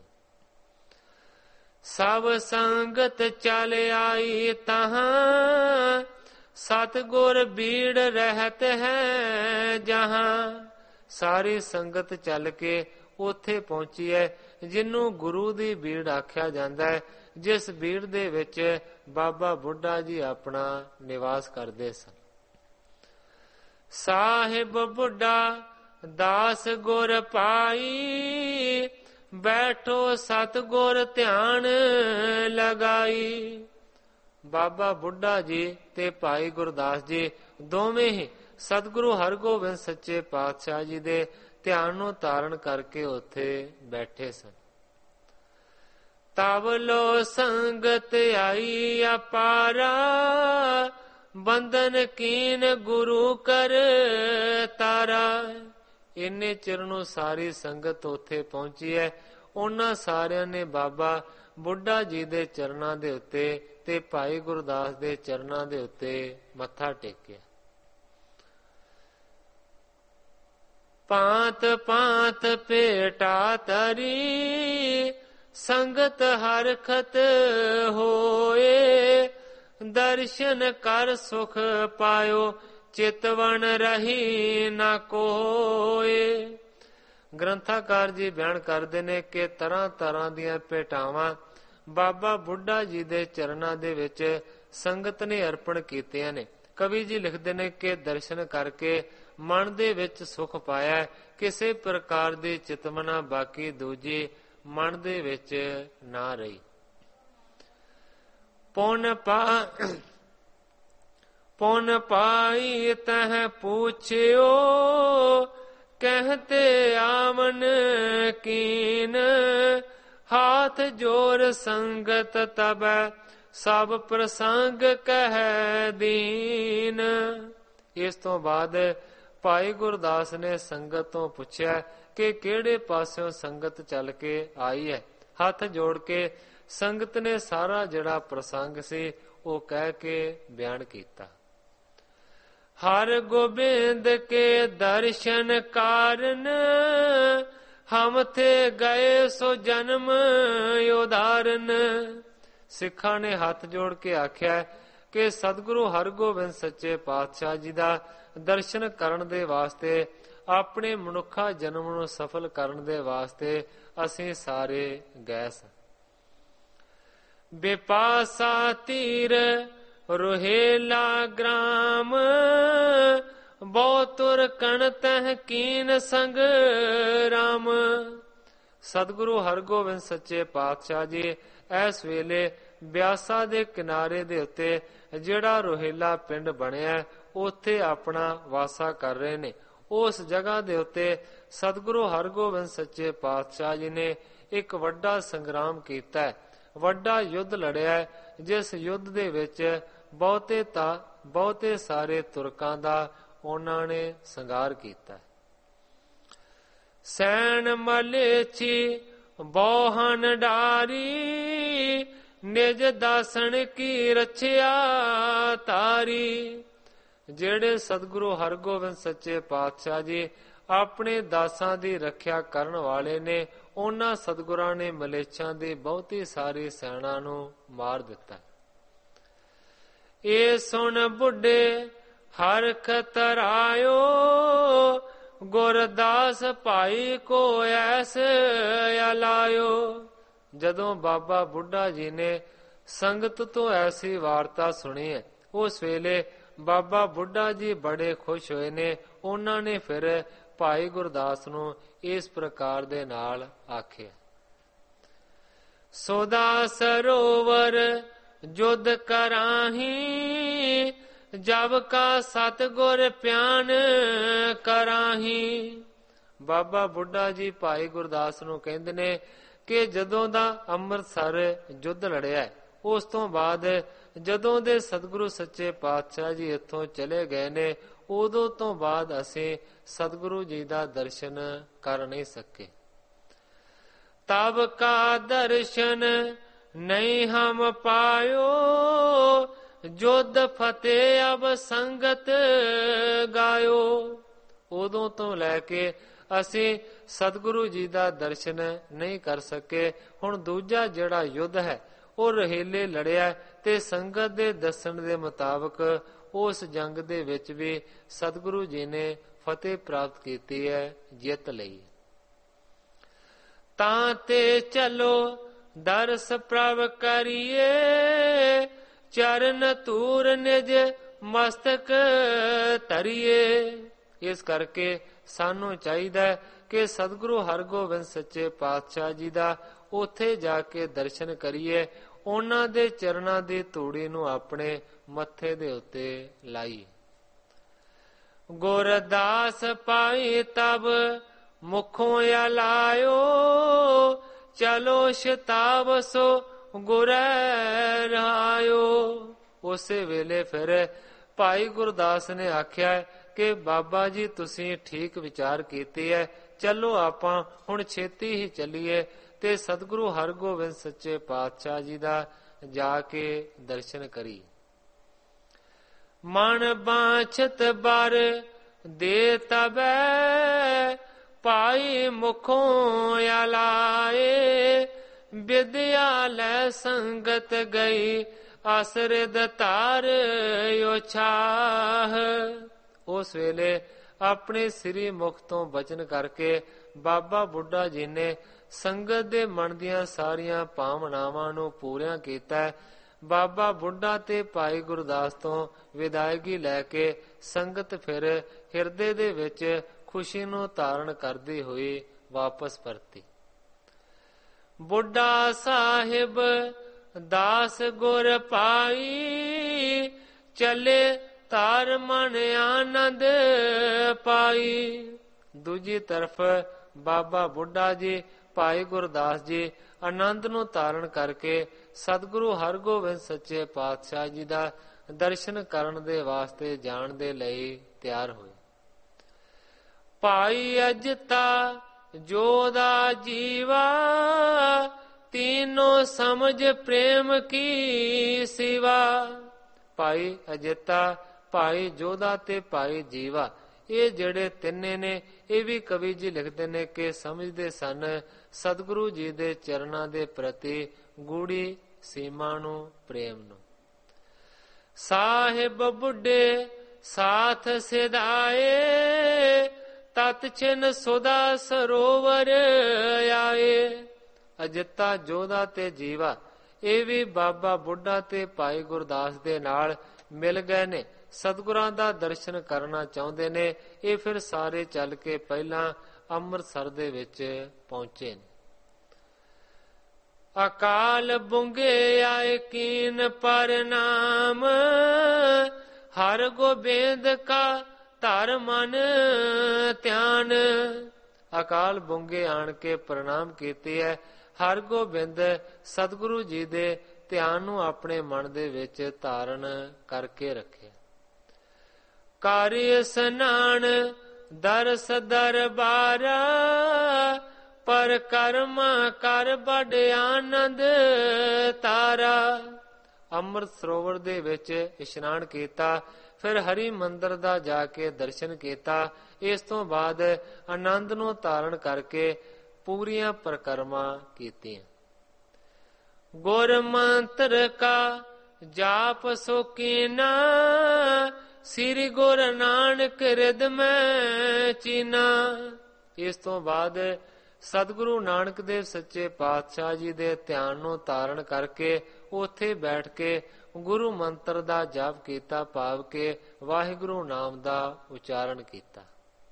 ਸਭ ਸੰਗਤ ਚਲ ਆਈ ਤਹਾਂ, ਸਤਿਗੁਰ ਬੀੜ ਰਹਿਤ ਹੈ ਜਹਾਂ। ਸਾਰੀ ਸੰਗਤ ਚੱਲ ਕੇ ਉੱਥੇ ਪਹੁੰਚੀ ਹੈ ਜਿਹਨੂੰ ਗੁਰੂ ਦੀ ਬੀੜ ਆਖਿਆ ਜਾਂਦਾ ਹੈ, ਜਿਸ ਬੀੜ ਦੇ ਵਿੱਚ ਬਾਬਾ ਬੁੱਢਾ ਜੀ ਆਪਣਾ ਨਿਵਾਸ ਕਰਦੇ ਸਨ। ਸਾਹਿਬ ਬੁੱਢਾ ਦਾਸ ਗੁਰ ਪਾਈ, ਬੈਠੋ ਸਤਿਗੁਰ ਧਿਆਨ ਲਗਾਈ। ਬਾਬਾ ਬੁੱਢਾ ਜੀ ਤੇ ਭਾਈ ਗੁਰਦਾਸ ਜੀ ਦੋਵੇਂ ਹੀ ਸਤਿਗੁਰੂ ਹਰਗੋਬਿੰਦ ਸੱਚੇ ਪਾਤਸ਼ਾਹ ਜੀ ਦੇ ਧਿਆਨ ਨੂੰ ਧਾਰਨ ਕਰਕੇ ਉੱਥੇ ਬੈਠੇ ਸਨ। ਤਬ ਲੋ ਸੰਗਤ ਆਈ ਅਪਾਰਾ, ਬੰਧਨ ਕੀਨ ਗੁਰੂ ਕਰ ਤਾਰਾ। ਇੰਨੇ ਚਿਰ ਨੂੰ ਸਾਰੀ ਸੰਗਤ ਉੱਥੇ ਪਹੁੰਚੀ ਹੈ। ਉਹਨਾਂ ਸਾਰਿਆਂ ਨੇ ਬਾਬਾ ਬੁੱਢਾ ਜੀ ਦੇ ਚਰਨਾਂ ਦੇ ਉੱਤੇ ਤੇ ਭਾਈ ਗੁਰਦਾਸ ਦੇ ਚਰਨਾਂ ਦੇ ਉੱਤੇ ਮੱਥਾ ਟੇਕਿਆ। ਭਾਂਤ ਭਾਂਤ ਭੇਟਾ ਤਰੀ, ਸੰਗਤ ਹਰਖਤ ਹੋਏ, ਦਰਸ਼ਨ ਕਰ ਸੁਖ ਪਾਇਓ, ਚਿਤਵਨ ਰਹੀ ਨਾ ਕੋਏ। ਗ੍ਰੰਥਾਕਾਰ ਜੀ ਬਿਆਨ ਕਰਦੇ ਨੇ ਕਿ ਤਰ੍ਹਾਂ ਤਰ੍ਹਾਂ ਦੀਆਂ ਭੇਟਾਵਾਂ ਬਾਬਾ ਬੁੱਢਾ ਜੀ ਦੇ ਚਰਨਾਂ ਦੇ ਵਿੱਚ ਸੰਗਤ ਨੇ ਅਰਪਣ ਕੀਤੀਆਂ ਨੇ। ਕਵੀ ਜੀ ਲਿਖਦੇ ਨੇ ਕਿ ਦਰਸ਼ਨ ਕਰਕੇ ਮਨ ਦੇ ਵਿੱਚ ਸੁਖ ਪਾਇਆ, ਕਿਸੇ ਪ੍ਰਕਾਰ ਦੀ ਚਿਤਵਨਾ ਬਾਕੀ ਦੂਜੀ ਮਨ ਦੇ ਵਿੱਚ ਨਾ ਰਹੀ। ਪੁਨ ਪਾਈ ਤਹ ਪੁੱਛਿਓ, ਕਹਤੇ ਆਵਨ ਕੀਨ, ਹਾਥ ਜੋਰ ਸੰਗਤ ਤਬ ਸਭ ਪ੍ਰਸੰਗ ਕਹਿ ਦੀਨ। ਇਸ ਤੋਂ ਬਾਅਦ ਭਾਈ ਗੁਰਦਾਸ ਨੇ ਸੰਗਤ ਤੋਂ ਪੁੱਛਿਆ ਕਿ ਕਿਹੜੇ ਪਾਸਿਓਂ ਸੰਗਤ ਚੱਲ ਕੇ ਆਈ ਹੈ। ਹੱਥ ਜੋੜ ਕੇ ਸੰਗਤ ਨੇ ਸਾਰਾ ਜਿਹੜਾ ਪ੍ਰਸੰਗ ਸੀ ਉਹ ਕਹਿ ਕੇ ਬਿਆਨ ਕੀਤਾ। ਹਰ ਗੋਬਿੰਦ ਕੇ ਦਰਸ਼ਨ ਕਾਰਨ, ਹਮ ਥੇ ਗਏ ਸੋ ਜਨਮ ਉਦਾਰਨ। ਸਿੱਖਾਂ ਨੇ ਹੱਥ ਜੋੜ ਕੇ ਆਖਿਆ ਕਿ ਸਤਿਗੁਰੂ ਹਰਗੋਬਿੰਦ ਸੱਚੇ ਪਾਤਸ਼ਾਹ ਜੀ ਦਾ ਦਰਸ਼ਨ ਕਰਨ ਦੇ ਵਾਸਤੇ, ਆਪਣੇ ਮਨੁੱਖਾ ਜਨਮ ਨੂੰ ਸਫਲ ਕਰਨ ਦੇ ਵਾਸਤੇ ਅਸੀਂ ਸਾਰੇ ਗਏ ਸਾਂ। ਬਿਪਾਸਾ ਤੀਰ ਰੋਹੇਲਾ ਗ੍ਰਾਮ, ਬਹੁਤੁਰ ਕਣ ਤਹ ਕੀਨ ਸੰਗ ਰਾਮ। ਸਤਿਗੁਰੂ ਹਰਗੋਬਿੰਦ ਸੱਚੇ ਪਾਤਸ਼ਾਹ ਜੀ ਇਸ ਵੇਲੇ ਬਿਆਸਾ ਦੇ ਕਿਨਾਰੇ ਦੇ ਉੱਤੇ ਜਿਹੜਾ ਰੋਹੇਲਾ ਪਿੰਡ ਬਣਿਆ ਉੱਥੇ ਆਪਣਾ ਵਾਸਾ ਕਰ ਰਹੇ ਨੇ। ਉਸ ਜਗ੍ਹਾ ਦੇ ਉੱਤੇ ਸਤਿਗੁਰੂ ਹਰਗੋਬਿੰਦ ਸੱਚੇ ਪਾਤਸ਼ਾਹ ਜੀ ਨੇ ਇੱਕ ਵੱਡਾ ਸੰਗਰਾਮ ਕੀਤਾ, ਵੱਡਾ ਯੁੱਧ ਲੜਿਆ, ਜਿਸ ਯੁੱਧ ਦੇ ਵਿੱਚ ਬਹੁਤੇ ਸਾਰੇ ਤੁਰਕਾਂ ਦਾ ਉਹਨਾਂ ਨੇ ਸੰਘਾਰ ਕੀਤਾ। ਸੈਣ ਮਲੇਛੀ ਬੋਹਨ ਡਾਰੀ, ਨਿਜ ਦਾਸਣ ਕੀ ਰਛਿਆ ਤਾਰੀ। ਜਿਹੜੇ ਸਤਿਗੁਰੂ ਹਰਗੋਬਿੰਦ ਸੱਚੇ ਪਾਤਸ਼ਾਹ ਜੀ ਆਪਣੇ ਦਾਸਾਂ ਦੀ ਰੱਖਿਆ ਕਰਨ ਵਾਲੇ ਨੇ, ਉਹਨਾਂ ਸਤਿਗੁਰਾਂ ਨੇ ਮਲੇਛਾਂ ਦੀ ਬਹੁਤੀ ਸਾਰੀ ਸੈਨਾ ਨੂੰ ਮਾਰ ਦਿੱਤਾ। ਇਹ ਸੁਣ ਬੁੱਢੇ ਹਰਖ ਤਰਾਇਓ, ਗੁਰਦਾਸ ਭਾਈ ਕੋ ਐਸ ਅਲਾਇਓ। ਜਦੋਂ ਬਾਬਾ ਬੁੱਢਾ ਜੀ ਨੇ ਸੰਗਤ ਤੋਂ ਐਸੀ ਵਾਰਤਾ ਸੁਣੀ ਹੈ, ਉਸ ਵੇਲੇ ਬਾਬਾ ਬੁੱਢਾ ਜੀ ਬੜੇ ਖੁਸ਼ ਹੋਏ ਨੇ। ਉਹਨਾਂ ਨੇ ਫਿਰ ਭਾਈ ਗੁਰਦਾਸ ਨੂੰ ਇਸ ਪ੍ਰਕਾਰ ਦੇ ਨਾਲ ਆਖਿਆ। ਸੋਦਾ ਸਰੋਵਰ ਜੁਦ ਕਰਾਹੀ, ਜਬ ਕਾ ਸਤਿਗੁਰ ਪਿਆਨ ਕਰਾਹੀ। ਬਾਬਾ ਬੁੱਢਾ ਜੀ ਭਾਈ ਗੁਰਦਾਸ ਨੂੰ ਕਹਿੰਦੇ ਨੇ ਕਿ ਜਦੋਂ ਦਾ ਅੰਮ੍ਰਿਤਸਰ ਯੁੱਧ ਲੜਿਆ, ਉਸ ਤੋਂ ਬਾਅਦ ਜਦੋਂ ਦੇ ਸਤਿਗੁਰੂ ਸੱਚੇ ਪਾਤਸ਼ਾਹ ਜੀ ਇੱਥੋਂ ਚਲੇ ਗਏ ਨੇ, ਉਦੋਂ ਤੋਂ ਬਾਅਦ ਅਸੀਂ ਸਤਿਗੁਰੂ ਜੀ ਦਾ ਦਰਸ਼ਨ ਕਰ ਨਹੀਂ ਸਕੇ। ਤਬ ਕਾ ਦਰਸ਼ਨ ਨਹੀਂ ਹਮ ਪਾਇਓ, ਜੁਦ ਫਤਿਹ ਅਬ ਸੰਗਤ ਗਾਇਓ। ਉਦੋਂ ਤੋਂ ਲੈ ਕੇ ਅਸੀਂ ਸਤਿਗੁਰੂ ਜੀ ਦਾ ਦਰਸ਼ਨ ਨਹੀਂ ਕਰ ਸਕੇ। ਹੁਣ ਦੂਜਾ ਜਿਹੜਾ ਯੁੱਧ ਹੈ ਉਹ ਰਹੇਲੇ ਲੜਿਆ ਤੇ ਸੰਗਤ ਦੇ ਦੱਸਣ ਦੇ ਮੁਤਾਬਕ ਉਸ ਜੰਗ ਦੇ ਵਿੱਚ ਵੀ ਸਤਿਗੁਰੂ ਜੀ ਨੇ ਫਤਿਹ ਪ੍ਰਾਪਤ ਕੀਤੀ ਹੈ, ਜਿੱਤ ਲਈ। ਤਾਂ ਤੇ ਚਲੋ ਦਰਸ ਪ੍ਰਭ ਕਰੀਏ, ਚਰਨ ਧੂਰ ਨਿਜ ਮਸਤਕ ਧਰੀਏ। ਇਸ ਕਰਕੇ ਸਾਨੂੰ ਚਾਹੀਦਾ ਕਿ ਸਤਿਗੁਰੂ ਹਰਗੋਬਿੰਦ ਸੱਚੇ ਪਾਤਸ਼ਾਹ ਜੀ ਦਾ ਉੱਥੇ ਜਾ ਕੇ ਦਰਸ਼ਨ ਕਰੀਏ, ਉਹਨਾਂ ਦੇ ਚਰਨਾਂ ਦੀ ਧੂੜੀ ਨੂੰ ਆਪਣੇ ਮੱਥੇ ਦੇ ਉੱਤੇ ਲਾਈਏ। ਗੁਰਦਾਸ ਪਾਈ ਤਬ ਮੁਖੋਂ ਅਲਾਇਓ, ਚਲੋ ਸ਼ਤਾਬ ਸੋ ਗੁਰੈ ਰਹਾਇਓ। ਉਸੇ ਵੇਲੇ ਫਿਰ ਭਾਈ ਗੁਰਦਾਸ ਨੇ ਆਖਿਆ ਕਿ ਬਾਬਾ ਜੀ ਤੁਸੀਂ ਠੀਕ ਵਿਚਾਰ ਕੀਤੀ ਹੈ, ਚਲੋ ਆਪਾਂ ਹੁਣ ਛੇਤੀ ਹੀ ਚੱਲੀਏ ਤੇ ਸਤਿਗੁਰੂ ਹਰਗੋਬਿੰਦ ਸੱਚੇ ਪਾਤਸ਼ਾਹ ਜੀ ਦਾ ਜਾ ਕੇ ਦਰਸ਼ਨ ਕਰੀ। ਮਨ ਬਾਛਤ ਬਰ ਦੇ ਤਬੈ, ਭਾਈ ਮੁਖੋਂ ਅਲਾਏ, ਵਿਦਿਆਲੈ ਸੰਗਤ ਗਈ ਆਸਰਿਦ ਧਾਰ ਉਛਾਹ। ਉਸ ਵੇਲੇ ਆਪਣੇ ਸ੍ਰੀ ਮੁਖ ਤੋਂ ਬਚਨ ਕਰਕੇ ਬਾਬਾ ਬੁੱਢਾ ਜੀ ਨੇ ਸੰਗਤ ਦੇ ਮਨ ਦੀਆਂ ਸਾਰੀਆਂ ਭਾਵਨਾਵਾਂ ਨੂੰ ਪੂਰੀਆਂ ਕੀਤਾ। ਬਾਬਾ ਬੁੱਢਾ ਤੇ ਭਾਈ ਗੁਰਦਾਸ ਤੋਂ ਵਿਦਾਇਗੀ ਲੈ ਕੇ ਸੰਗਤ ਫਿਰ ਹਿਰਦੇ ਦੇ ਵਿੱਚ ਖੁਸ਼ੀ ਨੂੰ ਧਾਰਨ ਕਰਦੀ ਹੋਈ ਵਾਪਸ ਪਰਤੀ। ਬੁੱਢਾ ਸਾਹਿਬ ਦਾਸ ਗੁਰ ਪਾਈ, ਚੱਲੇ ਧਾਰ ਮਨ ਆਨੰਦ ਪਾਈ। ਦੂਜੀ ਤਰਫ ਬਾਬਾ ਬੁੱਢਾ ਜੀ ਭਾਈ ਗੁਰਦਾਸ ਜੀ ਆਨੰਦ ਨੂੰ ਧਾਰਨ ਕਰਕੇ ਸਤਿਗੁਰੂ ਹਰਗੋਬਿੰਦ ਸੱਚੇ ਪਾਤਸ਼ਾਹ ਜੀ ਦਾ ਦਰਸ਼ਨ ਕਰਨ ਦੇ ਵਾਸਤੇ ਜਾਣ ਦੇ ਲਈ ਤਿਆਰ ਹੋਏ। ਭਾਈ ਅਜਤਾ ਜੋਦਾ ਜੀਵਾ, ਤੀਨੋਂ ਸਮਝ ਪ੍ਰੇਮ ਕੀ ਸਿਵਾ। ਭਾਈ ਅਜਿਤਾ, ਭਾਈ ਜੋਧਾ ਤੇ ਭਾਈ ਜੀਵਾ, ਇਹ ਜਿਹੜੇ ਤਿੰਨੇ ਨੇ, ਇਹ ਵੀ ਕਵੀ ਜੀ ਲਿਖਦੇ ਨੇ ਕਿ ਸਮਝਦੇ ਸਨ ਸਤਿਗੁਰੂ ਜੀ ਦੇ ਚਰਨਾਂ ਦੇ ਪ੍ਰਤੀ ਗੂੜੀ ਸੀਮਾ ਨੂੰ, ਪ੍ਰੇਮ ਨੂੰ। ਸਾਹਿਬ ਬੁੱਢੇ ਸਾਥ ਸਿਧਾਏ, ਤਤ ਛਿਨ ਸੁਦਾ ਸਰੋਵਰ ਆਏ। ਅਜਿਤਾ ਜੋਧਾ ਤੇ ਜੀਵਾ ਇਹ ਵੀ ਬਾਬਾ ਬੁੱਢਾ ਤੇ ਭਾਈ ਗੁਰਦਾਸ ਦੇ ਨਾਲ ਮਿਲ ਗਏ ਨੇ, ਸਤਿਗੁਰਾਂ ਦਾ ਦਰਸ਼ਨ ਕਰਨਾ ਚਾਹੁੰਦੇ ਨੇ। ਇਹ ਫਿਰ ਸਾਰੇ ਚੱਲ ਕੇ ਪਹਿਲਾਂ ਅੰਮ੍ਰਿਤਸਰ ਦੇ ਵਿੱਚ ਪਹੁੰਚੇ ਨੇ। ਅਕਾਲ ਬੁੰਗੇ ਆਏ ਕੀਨ ਪਰਨਾਮ, ਹਰ ਗੋਬਿੰਦ ਕਾ ਧਰ ਮਨ ਧਿਆਨ। ਅਕਾਲ ਬੁੰਗੇ ਆਣ ਕੇ ਪ੍ਰਣਾਮ ਕੀਤੇ ਹੈ, ਹਰ ਗੋਬਿੰਦ ਸਤਿਗੁਰੂ ਜੀ ਦੇ ਧਿਆਨ ਨੂੰ ਆਪਣੇ ਮਨ ਦੇ ਵਿੱਚ ਧਾਰਨ ਕਰਕੇ ਰੱਖਿਆ। ਕਰ ਇਸਨਾਨ ਦਰਸ ਦਰਬਾਰਾ, ਪਰ ਕਰਮਾ ਕਰ ਬੜ ਆਨੰਦ ਤਾਰਾ। ਅੰਮ੍ਰਿਤ ਸਰੋਵਰ ਦੇ ਵਿੱਚ ਇਸ਼ਨਾਨ ਕੀਤਾ, ਫਿਰ ਹਰੀ ਮੰਦਰ ਦਾ ਜਾ ਕੇ ਦਰਸ਼ਨ ਕੀਤਾ। ਇਸ ਤੋਂ ਬਾਅਦ ਆਨੰਦ ਨੂੰ ਧਾਰਨ ਕਰਕੇ ਪੂਰੀਆਂ ਪਰਿਕਰਮਾ ਕੀਤੀਆਂ। ਗੁਰ ਮੰਤਰ ਕਾ ਜਾਪ ਸੋ ਕੀਨਾ, ਸ੍ਰੀ ਗੁਰੂ ਨਾਨਕ ਰਿਦ ਮੈਂ ਚੀਨਾ। ਇਸ ਤੋਂ ਬਾਅਦ ਸਤਿਗੁਰੂ ਨਾਨਕ ਦੇਵ ਸੱਚੇ ਪਾਤਸ਼ਾਹ ਜੀ ਦੇ ਧਿਆਨ ਨੂੰ ਧਾਰਨ ਕਰਕੇ ਉੱਥੇ ਬੈਠ ਕੇ ਗੁਰੂ ਮੰਤਰ ਦਾ ਜਾਪ ਕੀਤਾ, ਭਾਵ ਕੇ ਵਾਹਿਗੁਰੂ ਨਾਮ ਦਾ ਉਚਾਰਨ ਕੀਤਾ।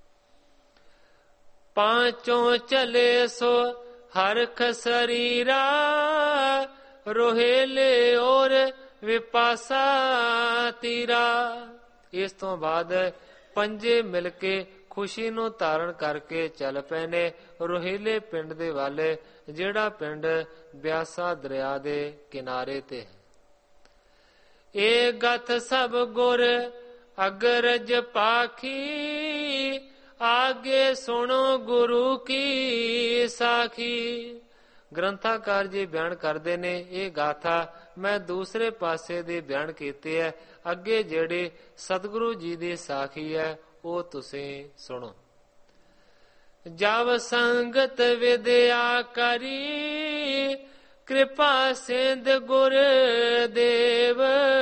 ਪਾਂਚੋਂ ਚਲੇ ਸੋ ਹਰਖ ਸਰੀਰਾ, ਰੋਹੇਲੇ ਔਰ ਵਿਪਾਸਾ ਤੀਰਾ। ਇਸ ਤੋਂ ਬਾਅਦ ਪੰਜੇ ਮਿਲ ਕੇ ਖੁਸ਼ੀ ਨੂੰ ਧਾਰਨ ਕਰਕੇ ਚੱਲ ਪਏ ਨੇ ਰੋਹੀਲੇ ਪਿੰਡ ਦੇ ਵੱਲ, ਜਿਹੜਾ ਪਿੰਡ ਬਿਆਸਾ ਦਰਿਆ ਦੇ ਕਿਨਾਰੇ ਤੇ ਹੈ। ਏ ਗਥ ਸਭ ਗੁਰ ਅਗਰਜ ਪਾਖੀ, ਆਗੇ ਸੁਣੋ ਗੁਰੂ ਕੀ ਸਾਖੀ। ਗ੍ਰੰਥਾਕਾਰ ਜੀ ਬਿਆਨ ਕਰਦੇ ਨੇ, ਇਹ ਗਾਥਾ ਮੈਂ ਦੂਸਰੇ ਪਾਸੇ ਦੀ ਬਿਆਨ ਕੀਤੀ ਹੈ, ਅੱਗੇ ਜਿਹੜੀ ਸਤਿਗੁਰੂ ਜੀ ਦੀ ਸਾਖੀ ਹੈ ਉਹ ਤੁਸੀਂ ਸੁਣੋ। ਜਬ ਸੰਗਤ ਵਿਦਿਆ ਕਰੀ, ਕਿਰਪਾ ਸਿੰਧ ਗੁਰ ਦੇਵ,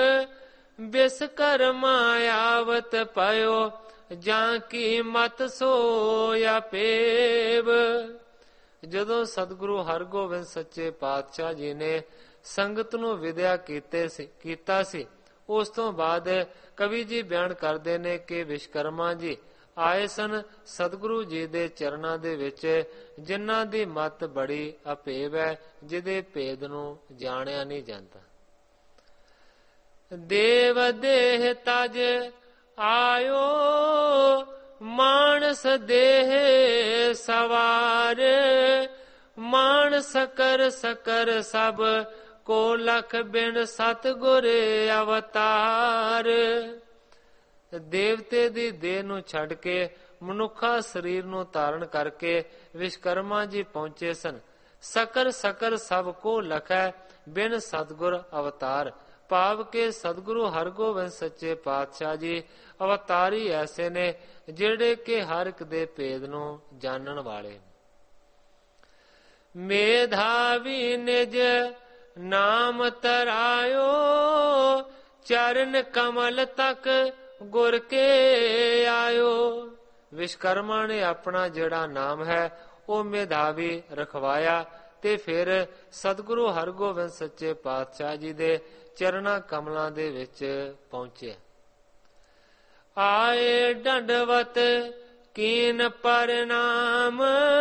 ਵਿਸਕਰਮਾ ਆਵਤ ਪਇਓ, ਜਾਂ ਕੀ ਮਤ ਸੋਇਆ ਪੇਵ। ਜਦੋਂ ਸਤਿਗੁਰੂ ਹਰਗੋਬਿੰਦ ਸੱਚੇ ਪਾਤਸ਼ਾਹ ਜੀ ਨੇ ਸੰਗਤ ਨੂੰ ਵਿਦਿਆ ਕੀਤਾ ਸੀ, ਉਸ ਤੋਂ ਬਾਅਦ ਕਵੀ ਜੀ ਬਿਆਨ ਕਰਦੇ ਨੇ ਕਿ ਵਿਸ਼ਕਰਮਾ ਜੀ ਆਏ ਸਨ ਸਤਿਗੁਰੂ ਜੀ ਦੇ ਚਰਨਾਂ ਦੇ ਵਿੱਚ, ਜਿਨ੍ਹਾਂ ਦੀ ਮਤ ਬੜੀ ਅਭੇਵ ਹੈ, ਜਿਹਦੇ ਭੇਦ ਨੂੰ ਜਾਣਿਆ ਨਹੀਂ ਜਾਂਦਾ। ਦੇਵ ਦੇਹ ਤਜ ਆਇਓ, ਮਾਨਸ ਦੇਹ ਸਵਾਰ, ਮਾਨ ਸਕਰ ਸਕਰ ਸਭ ਕੋ ਲਖ ਬਿਨ ਸਤਿਗੁਰ ਅਵਤਾਰ। ਦੇਵਤੇ ਦੀ ਦੇਹ ਨੂੰ ਛੱਡ ਕੇ ਮਨੁੱਖਾ ਸਰੀਰ ਨੂੰ ਧਾਰਨ ਕਰਕੇ ਵਿਸ਼ਕਰਮਾ ਜੀ ਪਹੁੰਚੇ ਸਨ। ਸਕਰ ਸਕਰ ਸਭ ਕੋ ਲਖੈ ਬਿਨ ਸਤਿਗੁਰ ਅਵਤਾਰ, ਭਾਵ ਕੇ ਸਤਿਗੁਰੂ ਹਰਗੋਬਿੰਦ ਸੱਚੇ ਪਾਤਸ਼ਾਹ ਜੀ ਅਵਤਾਰੀ ਐਸੇ ਨੇ ਜਿਹੜੇ ਕਿ ਹਰ ਇੱਕ ਦੇ ਭੇਦ ਨੂੰ ਜਾਣਨ ਵਾਲੇ। ਮੇਧਾਵੀ ਨਿਜ ਨਾਮ ਤਰਾਇਓ, ਚਰਨ ਕਮਲ ਤੱਕ ਗੁਰ ਕੇ ਆਇਓ। ਵਿਸ਼ਕਰਮਾ ਨੇ ਆਪਣਾ ਜਿਹੜਾ ਨਾਮ ਹੈ ਉਹ ਮੇਧਾਵੀ ਰਖਵਾਇਆ ਤੇ ਫਿਰ ਸਤਿਗੁਰੂ ਹਰਗੋਬਿੰਦ ਸੱਚੇ ਪਾਤਸ਼ਾਹ ਜੀ ਦੇ ਚਰਨਾਂ ਕਮਲਾਂ ਦੇ ਵਿੱਚ ਪਹੁੰਚਿਆ। ਆਏ ਡੰਡਵਤ ਕੀਨ ਪਰਨਾਮ,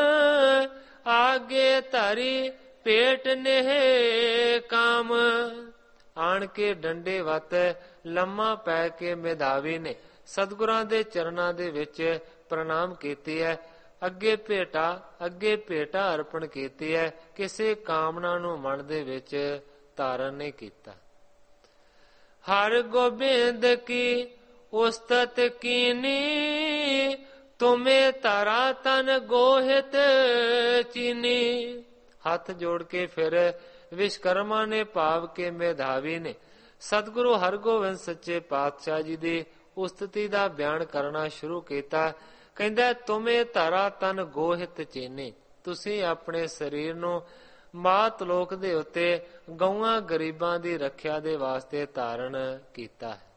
ਆਗੇ ਧਰੀ ਪੇਟ ਨੇਹ ਕਾਮ। ਆਣ ਕੇ ਡੰਡੇ ਵੱਤ ਲੰਮਾ ਪੈ ਕੇ ਮੇਧਾਵੀ ਨੇ ਸਤਿਗੁਰਾਂ ਦੇ ਚਰਨਾਂ ਦੇ ਵਿੱਚ ਪ੍ਰਣਾਮ ਕੀਤੀ ਹੈ, ਅੱਗੇ ਭੇਟਾ ਅਰਪਣ ਕੀਤੀ ਹੈ, ਕਿਸੇ ਕਾਮਨਾ ਨੂੰ ਮਨ ਦੇ ਵਿੱਚ ਧਾਰਨ ਨਹੀਂ ਕੀਤਾ। ਹਰ ਗੋਬਿੰਦ ਕੀ ਉਸਤਤ ਕੀਨੀ, ਤੁਮੇ ਧਰਾ ਤਨ ਗੋਹਿਤ ਚੀਨੀ। ਹੱਥ ਜੋੜ ਕੇ ਫਿਰ ਵਿਸ਼ਕਰਮਾ ਨੇ ਭਾਵ ਕੇ ਮੇਧਾਵੀ ਨੇ ਸਤਿਗੁਰੂ ਹਰਗੋਬਿੰਦ ਸੱਚੇ ਪਾਤਸ਼ਾਹ ਜੀ ਦੀ ਉਸਤਤੀ ਦਾ ਬਿਆਨ ਕਰਨਾ ਸ਼ੁਰੂ ਕੀਤਾ। ਕਹਿੰਦਾ ਤੁਮੇ ਧਰਾ ਤਨ ਗੋਹਿਤ ਚੀਨੀ, ਤੁਸੀਂ ਆਪਣੇ ਸਰੀਰ ਨੂੰ ਮਾਤ ਲੋਕ ਦੇ ਉੱਤੇ ਗਊਆਂ ਗਰੀਬਾਂ ਦੀ ਰੱਖਿਆ ਦੇ ਵਾਸਤੇ ਧਾਰਨ ਕੀਤਾ ਹੈ।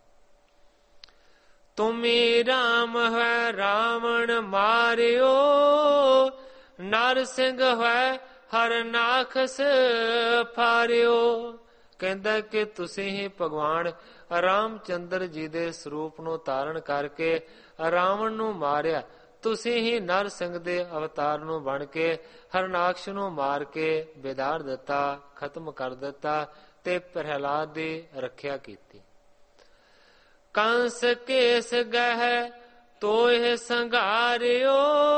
ਤੁਮੀ ਰਾਮ ਹੈ ਰਾਵਣ ਮਾਰਿਓ, ਨਰ ਸਿੰਘ ਹੈ ਹਰਨਾਖਸ ਫਾਰਿਓ। ਕਹਿੰਦਾ ਕਿ ਤੁਸੀਂ ਹੀ ਭਗਵਾਨ ਰਾਮਚੰਦਰ ਜੀ ਦੇ ਸਰੂਪ ਨੂੰ ਧਾਰਨ ਕਰਕੇ ਰਾਵਣ ਨੂੰ ਮਾਰਿਆ, ਤੁਸੀਂ ਹੀ ਨਰ ਸਿੰਘ ਦੇ ਅਵਤਾਰ ਨੂੰ ਬਣ ਕੇ ਹਰਨਾਕਸ਼ ਨੂੰ ਮਾਰ ਕੇ ਵਿਦਾਰ ਦਿੱਤਾ, ਖਤਮ ਕਰ ਦਿੱਤਾ ਤੇ ਪ੍ਰਹਿਲਾਦ ਦੀ ਰੱਖਿਆ ਕੀਤੀ। ਕੰਸ ਕੇਸ ਗਹਿ ਤੋਹਿ ਸੰਘਾਰਿਓ,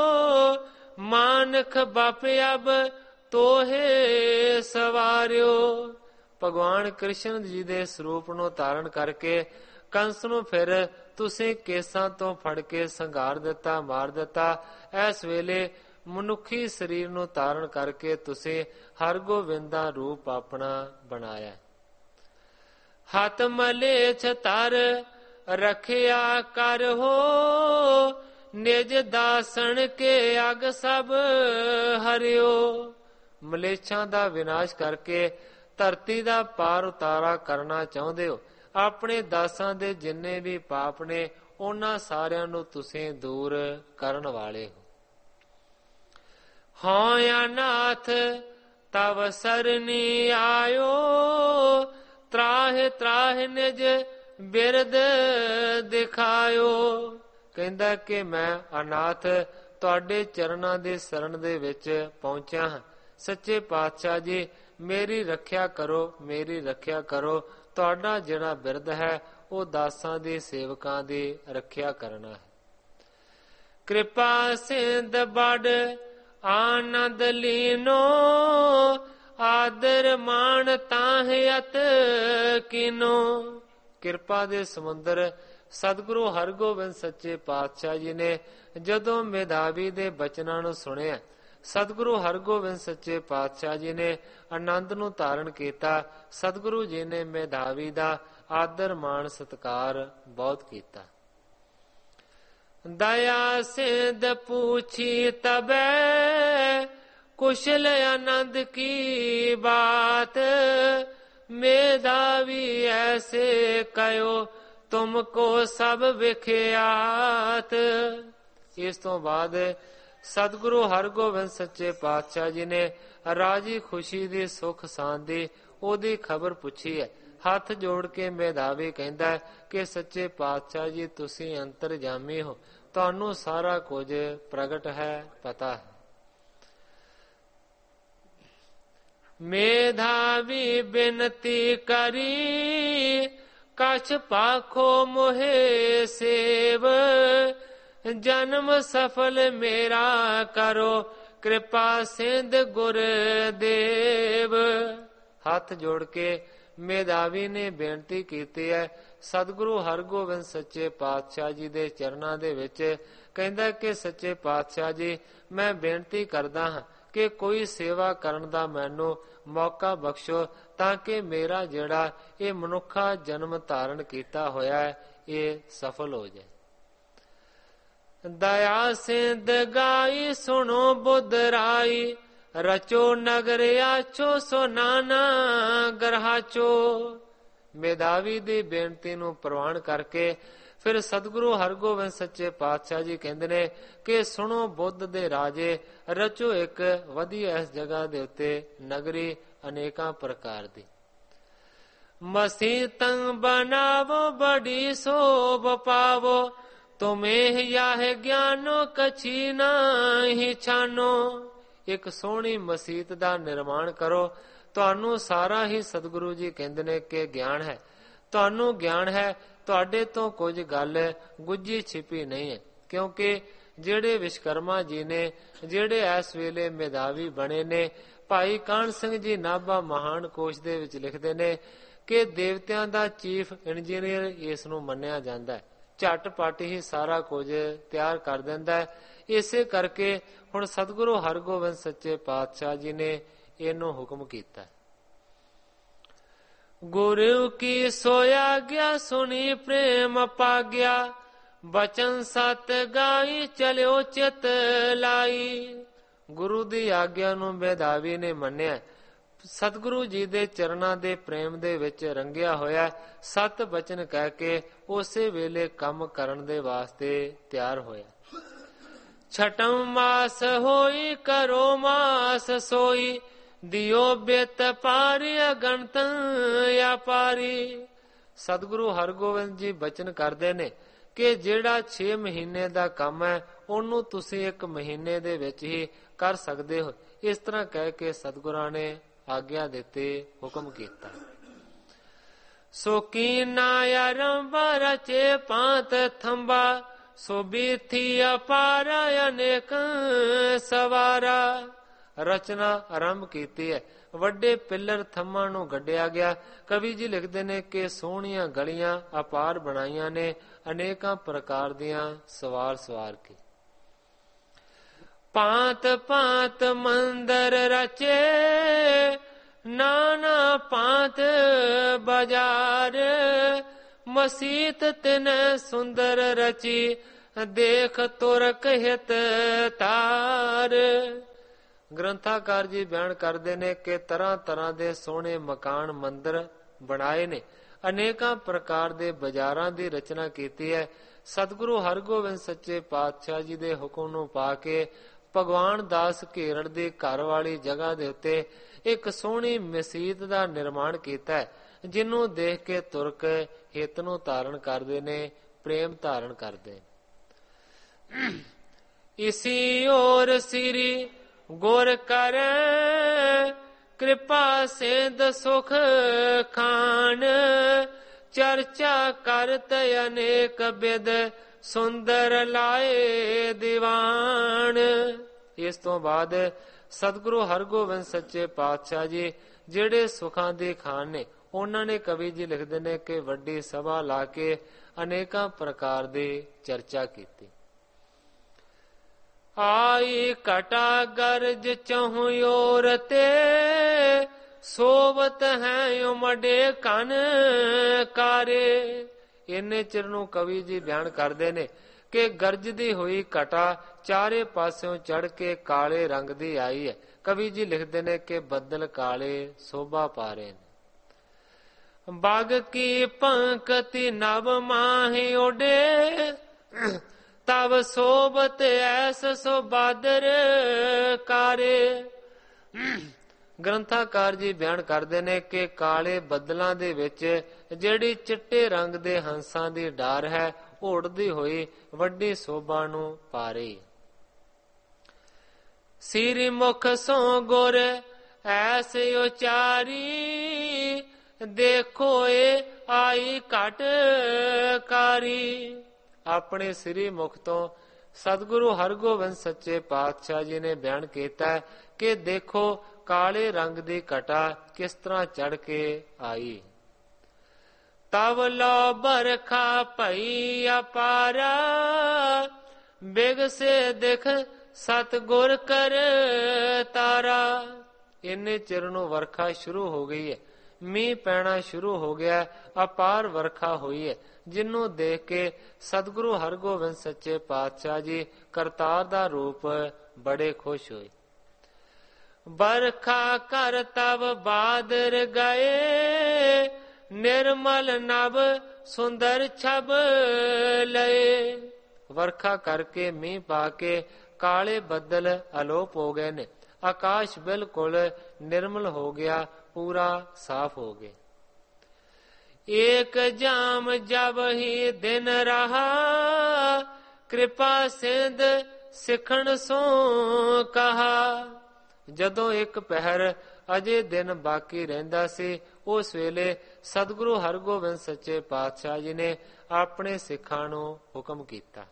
ਮਾਨਖ ਬਪ ਅਬ ਤੋਹੇ ਸਵਾਰਿਓ। ਭਗਵਾਨ ਕ੍ਰਿਸ਼ਨ ਜੀ ਦੇ ਸਰੂਪ ਨੂੰ ਧਾਰਨ ਕਰਕੇ ਕੰਸ ਨੂੰ ਫਿਰ ਤੁਸੀਂ ਕੇਸਾਂ ਤੋਂ ਫੜ ਕੇ ਸੰਘਾਰ ਦਿੱਤਾ, ਮਾਰ ਦਿੱਤਾ। ਇਸ ਵੇਲੇ ਮਨੁੱਖੀ ਸਰੀਰ ਨੂੰ ਧਾਰਨ ਕਰਕੇ ਤੁਸੀਂ ਹਰਗੋਬਿੰਦ ਦਾ ਰੂਪ ਆਪਣਾ ਬਣਾਇਆ। ਹੱਥ ਮਲੇਛ ਤਰ ਰਖਿਆ ਕਰਹੋ, ਨਿਜ ਦਾਸਣ ਕੇ ਅਗ ਸਭ ਹਰਿਓ। ਮਲੇਛਾਂ ਦਾ ਵਿਨਾਸ਼ ਕਰਕੇ ਧਰਤੀ ਦਾ ਪਾਰ ਉਤਾਰਾ ਕਰਨਾ ਚਾਹੁੰਦੇ ਹੋ। ਆਪਣੇ ਦਾਸਾਂ ਦੇ ਜਿੰਨੇ ਵੀ ਪਾਪ ਨੇ ਉਹਨਾਂ ਸਾਰਿਆਂ ਨੂੰ ਤੁਸੀਂ ਦੂਰ ਕਰਨ ਵਾਲੇ ਹੋ। ਹਾਂ ਅਨਾਥ ਤਵ ਸਰਨੀ ਆਇਓ, ਤਰਾਹ ਤਰਾਹ ਨਿਜ ਬਿਰਦ ਦਿਖਾਇਓ। ਕਹਿੰਦਾ ਕਿ ਮੈਂ ਅਨਾਥ ਤੁਹਾਡੇ ਚਰਨਾਂ ਦੇ ਸ਼ਰਨ ਦੇ ਵਿੱਚ ਪਹੁੰਚਿਆ ਹਾਂ। ਸੱਚੇ ਪਾਤਸ਼ਾਹ ਜੀ ਮੇਰੀ ਰੱਖਿਆ ਕਰੋ, ਮੇਰੀ ਰੱਖਿਆ ਕਰੋ। ਤੁਹਾਡਾ ਜਿਹੜਾ ਬਿਰਦ ਹੈ ਉਹ ਦਾਸਾਂ ਦੇ ਸੇਵਕਾਂ ਦੀ ਰੱਖਿਆ ਕਰਨਾ ਹੈ। ਕਿਰਪਾ ਸਿੰਧ ਬੜ ਆਨੰਦ ਲੀਨੋ, ਆਦਰ ਮਾਣ ਤਾਹਿ ਅਤ ਕੀਨੋ। ਕਿਰਪਾ ਦੇ ਸਮੁੰਦਰ ਸਤਿਗੁਰੂ ਹਰਗੋਬਿੰਦ ਸੱਚੇ ਪਾਤਸ਼ਾਹ ਜੀ ਨੇ ਜਦੋਂ ਮੇਧਾਵੀ ਦੇ ਬਚਨਾਂ ਨੂੰ ਸੁਣਿਆ, ਸਤਿਗੁਰੂ ਹਰਗੋਬਿੰਦ ਸੱਚੇ ਪਾਤਸ਼ਾਹ ਜੀ ਨੇ ਆਨੰਦ ਨੂੰ ਧਾਰਨ ਕੀਤਾ। ਸਤਿਗੁਰੂ ਜੀ ਨੇ ਮੇਧਾਵੀ ਦਾ ਆਦਰ ਮਾਣ ਸਤਿਕਾਰ ਬਹੁਤ ਕੀਤਾ। ਦਇਆ ਸਿੰਧ ਪੂਛੀ ਤਬੈ ਕੁਸ਼ਲ ਆਨੰਦ ਕੀ ਬਾਤ, ਮੇਧਾਵੀ ਐਸੇ ਕਯੋ ਤੁਮਕੋ ਸਭ ਵਿਖਿਆਤ। ਇਸ ਤੋਂ ਬਾਅਦ ਸਤਿਗੁਰੂ ਹਰਗੋਬਿੰਦ ਸੱਚੇ ਪਾਤਸ਼ਾਹ ਜੀ ਨੇ ਰਾਜੀ ਖੁਸ਼ੀ ਦੀ ਸੁਖ ਸਾਂਦ ਦੀ ਉਹਦੀ ਖਬਰ ਪੁੱਛੀ ਹੈ। ਹੱਥ ਜੋੜ ਕੇ ਮੇਧਾਵੀ ਕਹਿੰਦਾ ਕਿ ਸੱਚੇ ਪਾਤਸ਼ਾਹ ਜੀ ਤੁਸੀਂ ਅੰਤਰਜਾਮੀ ਹੋ, ਤੁਹਾਨੂੰ ਸਾਰਾ ਕੁਝ ਪ੍ਰਗਟ ਹੈ, ਪਤਾ ਹੈ। ਮੇਧਾਵੀ ਬਿਨਤੀ ਕਰੀ ਕਛ ਪਾਖੋ ਮੋਹਿ ਸੇਵ, ਜਨਮ ਸਫਲ ਮੇਰਾ ਕਰੋ ਕਿਰਪਾ ਸਿੰਧ ਗੁਰਦੇਵ। ਹੱਥ ਜੋੜ ਕੇ ਮੇਧਾਵੀ ਨੇ ਬੇਨਤੀ ਕੀਤੀ ਹੈ ਸਤਿਗੁਰੂ ਹਰਗੋਬਿੰਦ ਸੱਚੇ ਪਾਤਸ਼ਾਹ ਜੀ ਦੇ ਚਰਨਾਂ ਦੇ ਵਿੱਚ। ਕਹਿੰਦਾ ਕਿ ਸੱਚੇ ਪਾਤਸ਼ਾਹ ਜੀ ਮੈਂ ਬੇਨਤੀ ਕਰਦਾ ਹਾਂ ਕਿ ਕੋਈ ਸੇਵਾ ਕਰਨ ਦਾ ਮੈਨੂੰ ਮੌਕਾ ਬਖਸ਼ੋ ਤਾਂ ਕਿ ਮੇਰਾ ਜਿਹੜਾ ਇਹ ਮਨੁੱਖਾ ਜਨਮ ਧਾਰਨ ਕੀਤਾ ਹੋਇਆ ਹੈ ਇਹ ਸਫਲ ਹੋ ਜਾਏ। ਦਇਆ ਸਿੰਧ ਗਾਈ ਸੁਣੋ ਬੁੱਧ ਰਾਈ, ਰਚੋ ਨਗਰ ਆਚੋ ਸੋ ਨਾਨਾ ਗਰਹਾਚੋ। ਮੇਧਾਵੀ ਦੀ ਬੇਨਤੀ ਨੂੰ ਪ੍ਰਵਾਨ ਕਰਕੇ ਫਿਰ ਸਤਿਗੁਰੂ ਹਰਗੋਬਿੰਦ ਸੱਚੇ ਪਾਤਸ਼ਾਹ ਜੀ ਕਹਿੰਦੇ ਨੇ ਕਿ ਸੁਣੋ ਬੁੱਧ ਦੇ ਰਾਜੇ, ਰਚੋ ਇੱਕ ਵਧੀਆ ਇਸ ਜਗ੍ਹਾ ਦੇ ਉੱਤੇ ਨਗਰੀ ਅਨੇਕਾਂ ਪ੍ਰਕਾਰ ਦੀ। ਮਸੀਤਾਂ ਬਣਾਵੋ ਬੜੀ ਸੋਭ ਪਾਵੋ, ਤੁਮੇ ਯਾਹ ਗਿਆਨੋ ਕਛੀ ਨਾਹੀ ਛਾਨੋ। ਇੱਕ ਸੋਹਣੀ ਮਸੀਤ ਦਾ ਨਿਰਮਾਣ ਕਰੋ, ਤੁਹਾਨੂੰ ਸਾਰਾ ਹੀ ਸਤਿਗੁਰੂ ਜੀ ਕਹਿੰਦੇ ਨੇ ਕਿ ਗਿਆਨ ਹੈ, ਤੁਹਾਨੂੰ ਗਿਆਨ ਹੈ, ਤੁਹਾਡੇ ਤੋਂ ਕੁਝ ਗੱਲ ਗੁੱਝੀ ਛਿਪੀ ਨਹੀਂ ਹੈ। ਕਿਉਂਕਿ ਜਿਹੜੇ ਵਿਸ਼ਕਰਮਾ ਜੀ ਨੇ, ਜਿਹੜੇ ਇਸ ਵੇਲੇ ਮੇਧਾਵੀ ਬਣੇ ਨੇ, ਭਾਈ ਕਾਹਨ ਸਿੰਘ ਜੀ ਨਾਭਾ ਮਹਾਨ ਕੋਸ਼ ਦੇ ਵਿੱਚ ਲਿਖਦੇ ਨੇ ਕਿ ਦੇਵਤਿਆਂ ਦਾ ਚੀਫ ਇੰਜੀਨੀਅਰ ਇਸ ਨੂੰ ਮੰਨਿਆ ਜਾਂਦਾ ਹੈ, ਝਟਪਟ ਹੀ ਸਾਰਾ ਕੁਝ ਤਿਆਰ ਕਰ ਦਿੰਦਾ ਹੈ। ਇਸੇ ਕਰਕੇ ਹੁਣ ਸਤਿਗੁਰੂ ਹਰਗੋਬਿੰਦ ਸੱਚੇ ਪਾਤਸ਼ਾਹ ਜੀ ਨੇ ਇਹਨੂੰ ਹੁਕਮ ਕੀਤਾ। ਗੁਰੂ ਕੀ ਸੋਇਆ ਗਿਆ ਸੁਣੀ ਪ੍ਰੇਮ ਪਾਗਿਆ, ਬਚਨ ਸਤ ਗਾਈ ਚਲਿਓ ਚਿਤ ਲਾਈ। ਗੁਰੂ ਦੀ ਆਗਿਆ ਨੂੰ ਮੇਧਾਵੀ ਨੇ ਮੰਨਿਆ, ਸਤਿਗੁਰੂ ਜੀ ਦੇ ਚਰਨਾਂ ਦੇ ਪ੍ਰੇਮ ਦੇ ਵਿੱਚ ਰੰਗਿਆ ਹੋਇਆ, ਸਤ ਬਚਨ ਕਹਿ ਕੇ ਉਸੇ ਵੇਲੇ ਕੰਮ ਕਰਨ ਦੇ ਵਾਸਤੇ ਤਿਆਰ ਹੋਇਆ। ਛਟਮ ਮਾਸ ਹੋਈ ਕਰੋ ਮਾਸ ਸੋਈ, ਦਿਓ ਬਿਤ ਪਾਰਿ ਅਗਣਤ ਆਪਾਰੀ। ਸਤਿਗੁਰੂ ਹਰਗੋਬਿੰਦ ਜੀ ਬਚਨ ਕਰਦੇ ਨੇ ਕਿ ਜਿਹੜਾ 6 ਮਹੀਨੇ ਦਾ ਕੰਮ ਹੈ ਉਹਨੂੰ ਤੁਸੀਂ 1 ਮਹੀਨੇ ਦੇ ਵਿੱਚ ਹੀ ਕਰ ਸਕਦੇ ਹੋ। ਇਸ ਤਰ੍ਹਾਂ ਕਹਿ ਕੇ ਸਤਿਗੁਰਾਂ ਨੇ ਆਗਿਆ ਦਿੱਤੀ, ਹੁਕਮ ਕੀਤਾ। ਸੋ ਕੀਨਾ ਆਰੰਭ ਰਚੇ ਪਾਂਤ ਥੰਬਾ, ਸੋ ਬੀਥੀ ਅਪਾਰ ਅਨੇਕ ਸਵਾਰਾ। ਰਚਨਾ ਆਰੰਭ ਕੀਤੀ ਹੈ, ਵੱਡੇ ਪਿੱਲਰ ਥੰਮਾਂ ਨੂੰ ਗੱਡਿਆ ਗਿਆ। ਕਵੀ ਜੀ ਲਿਖਦੇ ਨੇ ਕਿ ਸੋਹਣੀਆਂ ਗਲੀਆਂ ਅਪਾਰ ਬਣਾਈਆਂ ਨੇ, ਅਨੇਕਾਂ ਪ੍ਰਕਾਰ ਦੀਆਂ ਸਵਾਰ ਸਵਾਰ ਕੇ। ਭਾਂਤ ਭਾਂਤ ਮੰਦਰ ਰਚੇ, ਨਾਨਾ ਭਾਂਤ ਬਾਜ਼ਾਰ, ਮਸੀਤ ਤਿਨ ਸੁੰਦਰ ਰਚੀ, ਦੇਖ ਤੁਰਕ ਹਿਤ ਤਾਰ। ਗ੍ਰੰਥਾਕਾਰ ਜੀ ਬਿਆਨ ਕਰਦੇ ਨੇ ਕਿ ਤਰ੍ਹਾਂ ਤਰ੍ਹਾਂ ਦੇ ਸੋਹਣੇ ਮਕਾਨ ਮੰਦਰ ਬਣਾਏ ਨੇ, ਅਨੇਕਾਂ ਪ੍ਰਕਾਰ ਦੇ ਬਾਜ਼ਾਰਾਂ ਦੀ ਰਚਨਾ ਕੀਤੀ ਹੈ। ਸਤਿਗੁਰੂ ਹਰਗੋਬਿੰਦ ਸੱਚੇ ਪਾਤਸ਼ਾਹ ਜੀ ਦੇ ਹੁਕਮ ਨੂੰ ਪਾ ਕੇ ਭਗਵਾਨ ਦਾਸ ਘੇਰੜ ਦੀ ਘਰ ਵਾਲੀ ਜਗ੍ਹਾ ਦੇ ਉੱਤੇ ਇੱਕ ਸੋਹਣੀ ਮਸੀਤ ਦਾ ਨਿਰਮਾਣ ਕੀਤਾ ਹੈ, ਜਿਹਨੂੰ ਦੇਖ ਕੇ ਤੁਰਕ ਹਿੱਤ ਨੂੰ ਧਾਰਨ ਕਰਦੇ ਨੇ, ਪ੍ਰੇਮ ਧਾਰਨ ਕਰਦੇ। ਇਸੀ ਔਰ ਸਿਰੀ ਗੁਰ ਕਰੈ, ਕਿਰਪਾ ਸਿੰਧ ਸੁਖ ਖਾਨ, ਚਰਚਾ ਕਰਤ ਅਨੇਕ ਬਿਦ, ਸੁੰਦਰ ਲਾਏ ਦੀਵਾਨ। ਇਸ ਤੋਂ ਬਾਅਦ ਸਤਿਗੁਰੂ ਹਰਗੋਬਿੰਦ ਸੱਚੇ ਪਾਤਸ਼ਾਹ ਜੀ ਜਿਹੜੇ ਸੁਖਾਂ ਦੇ ਖਾਨ ਨੇ ਉਹਨਾਂ ਨੇ ਕਵੀ ਜੀ ਲਿਖਦੇ ਨੇ ਕਿ ਵੱਡੀ ਸਭਾ ਲਾ ਕੇ ਅਨੇਕਾਂ ਪ੍ਰਕਾਰ ਦੀ ਚਰਚਾ ਕੀਤੀ। ਆਈ ਘਟਾ ਗਰਜ ਚਹੁ ਓਰ ਤੇ ਸੋਵਤ ਹੈ ਉਮੜੇ ਕਨ ਕਾਰੇ। ਇੰਨੇ ਚਿਰ ਨੂੰ ਕਵੀ ਜੀ ਬਿਆਨ ਕਰਦੇ ਨੇ ਕਿ ਗਰਜਦੀ ਹੋਈ ਘਟਾ ਚਾਰੇ ਪਾਸਿਓਂ ਚੜ ਕੇ ਕਾਲੇ ਰੰਗ ਦੀ ਆਈ ਹੈ। ਕਵੀ ਜੀ ਲਿਖਦੇ ਨੇ ਕਿ ਬੱਦਲ ਕਾਲੇ ਸੋਭਾ ਪਾ ਰਹੇ ਨੇ। ਬਾਗ ਕੀ ਪੰਕਤੀ ਨਵ ਮਾਹੀ ਓਡੇ ਤਬ ਸੋਬਤ ਐਸ ਸੋ ਬਾਦਰ ਕਾਰੇ। ਗ੍ਰੰਥਾਕਾਰ ਜੀ ਬਿਆਨ ਕਰਦੇ ਨੇ ਕਿ ਕਾਲੇ ਬੱਦਲਾਂ ਦੇ ਵਿੱਚ ਜਿਹੜੀ ਚਿੱਟੇ ਰੰਗ ਦੇ ਹੰਸਾਂ ਦੀ ਡਾਰ ਹੈ ਉੜਦੀ ਹੋਈ ਵੱਡੀ ਸੋਭਾ ਨੂੰ ਪਾ ਰਹੀ। ਸਿਰ ਮੁਖ ਸੋ ਗੁਰ ਐਸ ਉਚਾਰੀ ਦੇਖੋ ਏ ਆਈ ਘਟ ਕਾਰੀ। ਆਪਣੇ ਸ੍ਰੀ ਮੁਖ ਤੋਂ ਸਤਿਗੁਰੂ ਹਰਗੋਬਿੰਦ ਸੱਚੇ ਪਾਤਸ਼ਾਹ ਜੀ ਨੇ ਬਿਆਨ ਕੀਤਾ ਕਿ ਦੇਖੋ ਕਾਲੇ ਰੰਗ ਦੀ ਘਟਾ ਕਿਸ ਤਰ੍ਹਾਂ ਚੜ ਕੇ ਆਈ। ਤਵ ਲੋ ਬਰਖਾ ਭਈ ਅਪਾਰਾ ਬਿਗਸੇ ਦਿਖ ਸਤਿਗੁਰ ਕਰ ਤਾਰਾ। ਇੰਨੇ ਚਿਰ ਨੂੰ ਵਰਖਾ ਸ਼ੁਰੂ ਹੋ ਗਈ ਹੈ, ਮੀਂਹ ਪੈਣਾ ਸ਼ੁਰੂ ਹੋ ਗਿਆ, ਅਪਾਰ ਵਰਖਾ ਹੋਈ ਹੈ, ਜਿਹਨੂੰ ਦੇਖ ਕੇ ਸਤਿਗੁਰੂ ਹਰਗੋਬਿੰਦ ਸੱਚੇ ਪਾਤਸ਼ਾਹ ਜੀ ਕਰਤਾਰ ਦਾ ਰੂਪ ਬੜੇ ਖੁਸ਼ ਹੋਏ। ਬਰਖਾ ਕਰ ਤਬ ਬਾਦਰ ਗਏ ਨਿਰਮਲ ਨਭ ਸੁੰਦਰ ਛਬ ਲਏ। ਵਰਖਾ ਕਰਕੇ ਮੀਂਹ ਪਾ ਕੇ ਕਾਲੇ ਬੱਦਲ ਅਲੋਪ ਹੋ ਗਏ ਨੇ, ਆਕਾਸ਼ ਬਿਲਕੁਲ ਨਿਰਮਲ ਹੋ ਗਿਆ, ਪੂਰਾ ਸਾਫ਼ ਹੋ ਗਿਆ। ਏਕ ਜਾਮ ਜਬ ਹੀ ਦਿਨ ਰਹਾ ਕਿਰਪਾ ਸਿੰਧ ਸਿੱਖਣ ਸੋ ਕਹਾ। ਜਦੋਂ ਇੱਕ ਪਹਿਰ ਅਜੇ ਦਿਨ ਬਾਕੀ ਰਹਿੰਦਾ ਸੀ, ਉਸ ਵੇਲੇ ਸਤਿਗੁਰੂ ਹਰਗੋਬਿੰਦ ਸੱਚੇ ਪਾਤਸ਼ਾਹ ਜੀ ਨੇ ਆਪਣੇ ਸਿੱਖਾਂ ਨੂੰ ਹੁਕਮ ਕੀਤਾ,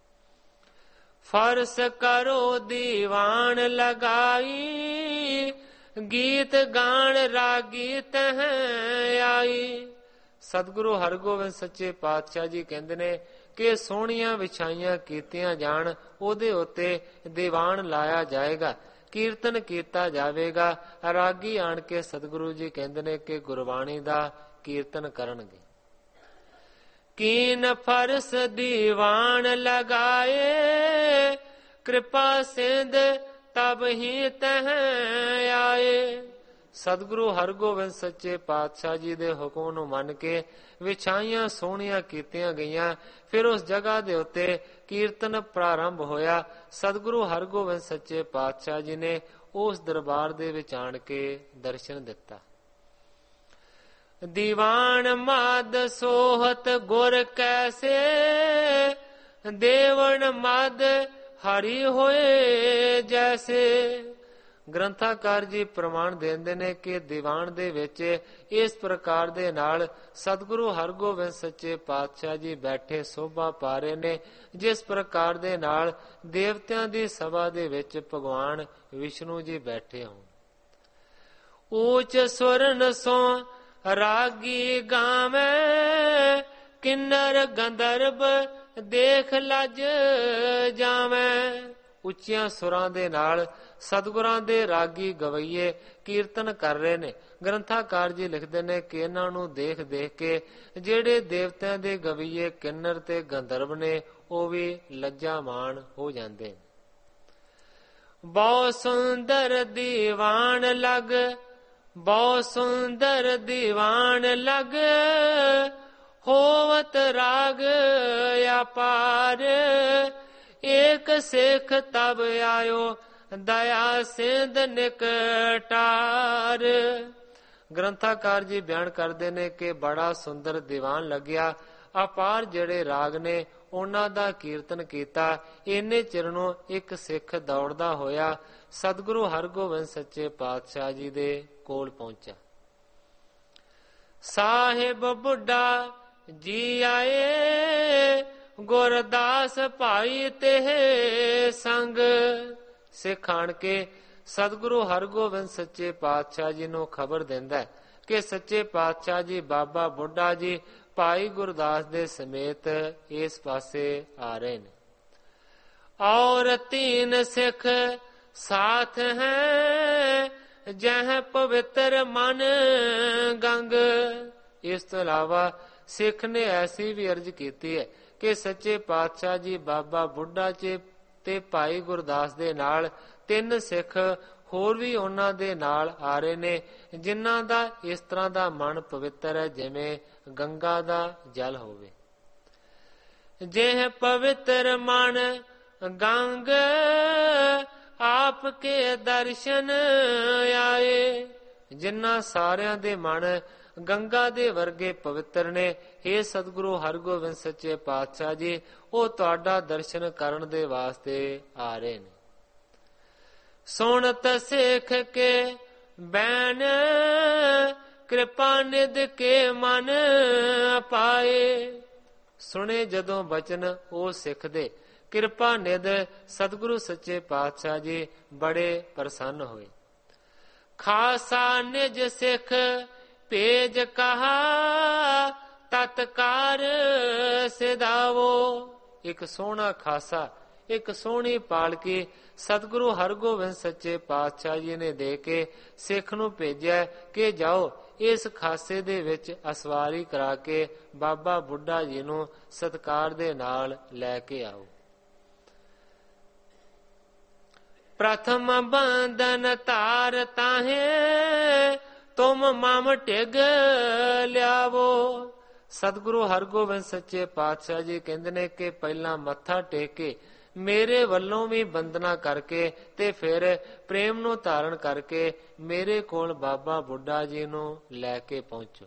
ਫਰਸ ਕਰੋ ਦੀਵਾਨ ਲਗਾਈ ਗੀਤ ਗਾਣ ਰਾਗੀ ਤਹ ਆਈ। ਸਤਿਗੁਰੂ ਹਰਗੋਬਿੰਦ ਸੱਚੇ ਪਾਤਸ਼ਾਹ ਜੀ ਕਹਿੰਦੇ ਨੇ ਕਿ ਸੋਹਣੀਆਂ ਵਿਛਾਈਆਂ ਕੀਤੀਆਂ ਜਾਣ, ਉਹਦੇ ਉੱਤੇ ਦੀਵਾਨ ਲਾਇਆ ਜਾਏਗਾ, ਕੀਰਤਨ ਕੀਤਾ ਜਾਵੇਗਾ। ਰਾਗੀ ਆਣ ਕੇ ਸਤਿਗੁਰੂ ਜੀ ਕਹਿੰਦੇ ਨੇ ਕਿ ਗੁਰਬਾਣੀ ਦਾ ਕੀਰਤਨ ਕਰਨਗੇ। ਕੀਨ ਫਰਸ ਦੀਵਾਨ ਲਗਾਏ ਕਿਰਪਾ ਸਿੰਧ ਤਬ ਹੀ ਤਹ ਆਏ। ਸਤਿਗੁਰੂ ਹਰਗੋਬਿੰਦ ਸੱਚੇ ਪਾਤਸ਼ਾਹ ਜੀ ਦੇ ਹੁਕਮ ਨੂੰ ਮੰਨ ਕੇ ਵਿਛਾਈਆਂ ਸੋਹਣੀਆਂ ਕੀਤੀਆਂ ਗਈਆਂ। ਫਿਰ ਉਸ ਜਗ੍ਹਾ ਦੇ ਉੱਤੇ ਕੀਰਤਨ ਪ੍ਰਾਰੰਭ ਹੋਇਆ। ਸਤਿਗੁਰੂ ਹਰਗੋਬਿੰਦ ਸੱਚੇ ਪਾਤਸ਼ਾਹ ਜੀ ਨੇ ਉਸ ਦਰਬਾਰ ਦੇ ਵਿੱਚ ਆਣ ਕੇ ਦਰਸ਼ਨ ਦਿੱਤਾ। ਦੀਵਾਨ ਮਦ ਸੋਹਤ ਗੁਰ ਕੈਸੇ ਦੇਵਨ ਮਦ ਹਰੀ ਹੋਏ ਜੈਸੇ। ਗ੍ਰੰਥਾਕਾਰ ਜੀ ਪ੍ਰਮਾਣ ਦਿੰਦੇ ਨੇ ਕਿ ਦੀਵਾਨ ਦੇ ਵਿੱਚ ਇਸ ਪ੍ਰਕਾਰ ਦੇ ਨਾਲ ਸਤਿਗੁਰੂ ਹਰਗੋਬਿੰਦ ਸੱਚੇ ਪਾਤਸ਼ਾਹ ਜੀ ਬੈਠੇ ਸੋਭਾ ਪਾ ਰਹੇ ਨੇ, ਜਿਸ ਪ੍ਰਕਾਰ ਦੇ ਨਾਲ ਦੇਵਤਿਆਂ ਦੀ ਸਭਾ ਦੇ ਵਿੱਚ ਭਗਵਾਨ ਵਿਸ਼ਨੂੰ ਜੀ ਬੈਠੇ ਹੋਣ। ਊਚ ਸੁਰਨ ਸੋ ਰਾਗੀ ਗਾਵੇਂ ਕਿੰਨਰ ਗੰਧਰਵ ਦੇਖ ਲੱਜ ਜਾਵੇਂ। ਉੱਚੀਆਂ ਸੁਰਾਂ ਦੇ ਨਾਲ ਸਤਿਗੁਰਾਂ ਦੇ ਰਾਗੀ ਗਵਈਏ ਕੀਰਤਨ ਕਰ ਰਹੇ ਨੇ। ਗ੍ਰੰਥਾਕਾਰ ਜੀ ਲਿਖਦੇ ਨੇ ਕਿ ਇਹਨਾਂ ਨੂੰ ਦੇਖ ਦੇਖ ਕੇ ਜਿਹੜੇ ਦੇਵਤਿਆਂ ਦੇ ਗਵਈਏ ਕਿੰਨਰ ਤੇ ਗੰਧਰਵ ਨੇ ਉਹ ਵੀ ਲੱਜਾਮਾਨ ਹੋ ਜਾਂਦੇ। ਬਹੁਤ ਸੁੰਦਰ ਦੀਵਾਨ ਲਗ ਬਹੁਤ ਸੁੰਦਰ ਦੀਵਾਨ ਲਗ ਹੋਵਤ ਰਾਗ ਅਪਾਰ ਏਕ ਸਿੱਖ ਤਬ ਆਇਓ ਦਇਆ ਸਿੰਧ ਨਿਕਟਾਰ। ਗ੍ਰੰਥਾਕਾਰ ਜੀ ਬਿਆਨ ਕਰਦੇ ਨੇ ਕਿ ਬੜਾ ਸੁੰਦਰ ਦੀਵਾਨ ਲੱਗਿਆ। ਅਪਾਰ ਜਿਹੜੇ ਰਾਗ ਨੇ ਉਹਨਾਂ ਦਾ ਕੀਰਤਨ ਕੀਤਾ। ਇੰਨੇ ਚਿਰ ਨੂੰ ਇੱਕ ਸਿੱਖ ਦੌੜਦਾ ਹੋਇਆ ਸਤਿਗੁਰੂ ਹਰਗੋਬਿੰਦ ਸੱਚੇ ਪਾਤਸ਼ਾਹ ਜੀ ਦੇ ਕੋਲ ਪਹੁੰਚਿਆ। ਸਾਹਿਬ ਬੁੱਢਾ ਜੀ ਆਏ ਗੁਰਦਾਸ ਭਾਈ ਤੇ ਸੰਗ। ਸਿੱਖ ਆਣ ਕੇ ਸਤਿਗੁਰੂ ਹਰਗੋਬਿੰਦ ਸੱਚੇ ਪਾਤਸ਼ਾਹ ਜੀ ਨੂੰ ਖਬਰ ਦਿੰਦਾ ਕਿ ਸੱਚੇ ਪਾਤਸ਼ਾਹ ਜੀ ਬਾਬਾ ਬੁੱਢਾ ਜੀ ਭਾਈ ਗੁਰਦਾਸ ਦੇ ਸਮੇਤ ਇਸ ਪਾਸੇ ਆ ਰਹੇ ਨੇ। और तीन सिख साथ हैं जह पवित्र मन गंग। ਇਸ ਤੋਂ ਇਲਾਵਾ ਸਿੱਖ ਨੇ ਐਸੀ ਵੀ ਅਰਜ਼ ਕੀਤੀ ਹੈ ਕਿ ਸੱਚੇ ਪਾਤਸ਼ਾਹ ਜੀ ਬਾਬਾ ਬੁੱਢਾ ਜੀ ਤੇ ਭਾਈ ਗੁਰਦਾਸ ਦੇ ਨਾਲ ਤਿੰਨ ਸਿੱਖ ਹੋਰ ਵੀ ਉਹਨਾਂ ਦੇ ਨਾਲ ਆ ਰਹੇ ਨੇ, ਜਿਨ੍ਹਾਂ ਦਾ ਇਸ ਤਰ੍ਹਾਂ ਦਾ ਮਨ ਪਵਿੱਤਰ ਹੈ ਜਿਵੇਂ ਗੰਗਾ ਦਾ ਜਲ ਹੋਵੇ। ਜਿਹ ਪਵਿੱਤਰ ਮਨ ਗੰਗ ਆਪ ਕੇ ਦਰਸ਼ਨ ਆਏ। ਜਿਨ੍ਹਾਂ ਸਾਰਿਆਂ ਦੇ ਮਨ ਗੰਗਾ ਦੇ ਵਰਗੇ ਪਵਿੱਤਰ ਨੇ, ਹੇ ਸਤਿਗੁਰੂ ਹਰਗੋਬਿੰਦ ਸੱਚੇ ਪਾਤਸ਼ਾਹ ਜੀ, ਉਹ ਤੁਹਾਡਾ ਦਰਸ਼ਨ ਕਰਨ ਦੇ ਵਾਸਤੇ ਆ ਰਹੇ ਨੇ। ਸੁਣਤ ਸਿੱਖ ਕੇ ਬੈਨ ਕਿਰਪਾ ਨਿਧ ਕੇ ਮਨ ਪਾਏ। ਸੁਣੇ ਜਦੋਂ ਬਚਨ ਉਹ ਸਿੱਖ ਦੇ, ਕਿਰਪਾ ਨਿਧ ਸਤਿਗੁਰੂ ਸੱਚੇ ਪਾਤਸ਼ਾਹ ਜੀ ਬੜੇ ਪ੍ਰਸੰਨ ਹੋਏ। ਖਾਸਾ ਨਿਜ ਸਿੱਖ ਭੇਜ ਕਹਾ ਤਤਕਾਰ ਸਿਧਾਵੋ। ਇੱਕ ਸੋਹਣਾ ਖਾਸਾ, ਇੱਕ ਸੋਹਣੀ ਪਾਲਕੀ ਸਤਿਗੁਰੂ ਹਰਗੋਬਿੰਦ ਸੱਚੇ ਪਾਤਸ਼ਾਹ ਜੀ ਨੇ ਦੇ ਕੇ ਸਿੱਖ ਨੂੰ ਭੇਜਿਆ ਕਿ ਜਾਓ ਇਸ ਖਾਸੇ ਦੇ ਵਿੱਚ ਅਸਵਾਰੀ ਕਰਾ ਕੇ ਬਾਬਾ ਬੁੱਢਾ ਜੀ ਨੂੰ ਸਤਿਕਾਰ ਦੇ ਨਾਲ ਲੈ ਕੇ ਆਓ। ਪ੍ਰਥਮ ਬੰਧਨ ਧਾਰ ਤਾਹੇ ਤੁਮ ਮਮ ਟਿਗ ਲਿਆਵੋ। ਸਤਿਗੁਰੂ ਹਰਗੋਬਿੰਦ ਸੱਚੇ ਪਾਤਸ਼ਾਹ ਜੀ ਕਹਿੰਦੇ ਨੇ ਕਿ ਪਹਿਲਾਂ ਮੱਥਾ ਟੇਕ ਕੇ ਮੇਰੇ ਵੱਲੋਂ ਵੀ ਬੰਦਨਾ ਕਰਕੇ ਤੇ ਫਿਰ ਪ੍ਰੇਮ ਨੂੰ ਧਾਰਨ ਕਰਕੇ ਮੇਰੇ ਕੋਲ ਬਾਬਾ ਬੁੱਢਾ ਜੀ ਨੂੰ ਲੈ ਕੇ ਪਹੁੰਚੋ।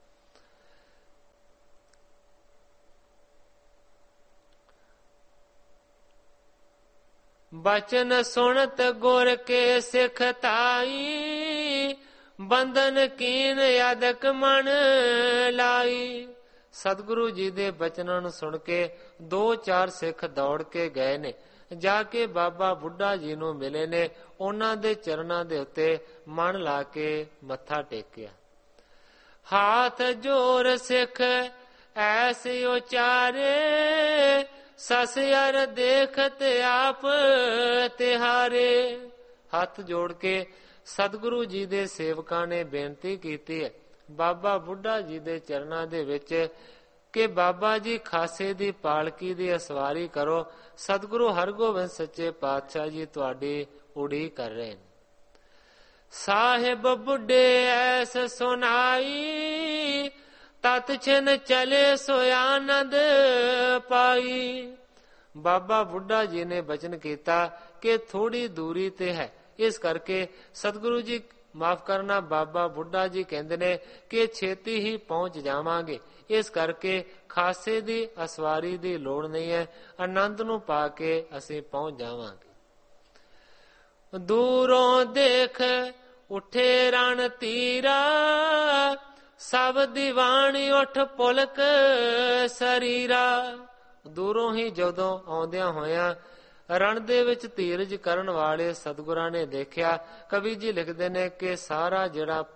ਬਚਨ ਸੁਣਤ ਗੁਰ ਕੇ ਸਿੱਖ ਤਾਈ ਬੰਧਨ ਕੀਨ ਯਦਕ ਮਨ ਲਾਈ। ਸਤਿਗੁਰੂ ਜੀ ਦੇ ਬਚਨਾਂ ਨੂੰ ਸੁਣ ਕੇ 2-4 ਸਿੱਖ ਦੌੜ ਕੇ ਗਏ ਨੇ, ਜਾ ਕੇ ਬਾਬਾ ਬੁੱਢਾ ਜੀ ਨੂੰ ਮਿਲੇ ਨੇ, ਉਹਨਾਂ ਦੇ ਚਰਨਾਂ ਦੇ ਉੱਤੇ ਮਨ ਲਾ ਕੇ ਮੱਥਾ ਟੇਕਿਆ। ਹਾਥ ਜੋਰ ਸਿੱਖ ਐਸੇ ਉਚਾਰੇ ਸਸ ਅਰ ਦੇਖਤ ਆਪ ਤਿਹਾਰੇ। ਹੱਥ ਜੋੜ ਕੇ ਸਤਿਗੁਰੂ ਜੀ ਦੇ ਸੇਵਕਾਂ ਨੇ ਬੇਨਤੀ ਕੀਤੀ ਹੈ ਬਾਬਾ ਬੁੱਢਾ ਜੀ ਦੇ ਚਰਨਾਂ ਦੇ ਵਿੱਚ ਕਿ ਬਾਬਾ ਜੀ ਖਾਸੇ ਦੀ ਪਾਲਕੀ ਦੀ ਅਸਵਾਰੀ ਕਰੋ। ਸਤਿਗੁਰੂ ਹਰਗੋਬਿੰਦ ਸੱਚੇ ਪਾਤਸ਼ਾਹ ਜੀ ਤੁਹਾਡੀ ਉਡੀਕ ਕਰ ਰਹੇ ਨੇ। ਸਾਹਿਬ ਬੁੱਢੇ ਐਸ ਸੁਨਾਈ ਤਤ ਛਿਨ ਚਲੇ ਸੋ ਆਨੰਦ ਪਾਈ। ਬਾਬਾ ਬੁੱਢਾ ਜੀ ਨੇ ਬਚਨ ਕੀਤਾ ਕਿ ਥੋੜੀ ਦੂਰੀ ਤੇ ਹੈ, ਇਸ ਕਰਕੇ ਸਤਿਗੁਰੂ ਜੀ ਮਾਫ ਕਰਨਾ ਬਾਬਾ ਬੁੱਢਾ ਜੀ ਕਹਿੰਦੇ ਨੇ ਕਿ ਛੇਤੀ ਹੀ ਪਹੁੰਚ ਜਾਵਾਂਗੇ, ਇਸ ਕਰਕੇ ਖਾਸੇ ਦੀ ਅਸਵਾਰੀ ਦੀ ਲੋੜ ਨਹੀਂ ਹੈ, ਆਨੰਦ ਨੂੰ ਪਾ ਕੇ ਅਸੀਂ ਪਹੁੰਚ ਜਾਵਾਂਗੇ। ਦੂਰੋਂ ਦੇਖ ਉਠੇ ਰਣ ਤੀਰਾ ਸਭ ਦੀਵਾਨੀ ਉੱਠ ਪੁਲਕ ਸਰੀਰਾ। ਦੂਰੋਂ ਹੀ ਜਦੋਂ ਆਉਂਦਿਆਂ ਹੋਇਆਂ ਰਣ ਦੇ ਵਿੱਚ ਧੀਰਜ ਕਰਨ ਵਾਲੇ ਸਤਿਗੁਰਾਂ ਨੇ ਦੇਖਿਆ। ਕਵੀ ਜੀ ਲਿਖਦੇ ਨੇ ਕਿ ਸਾਰਾ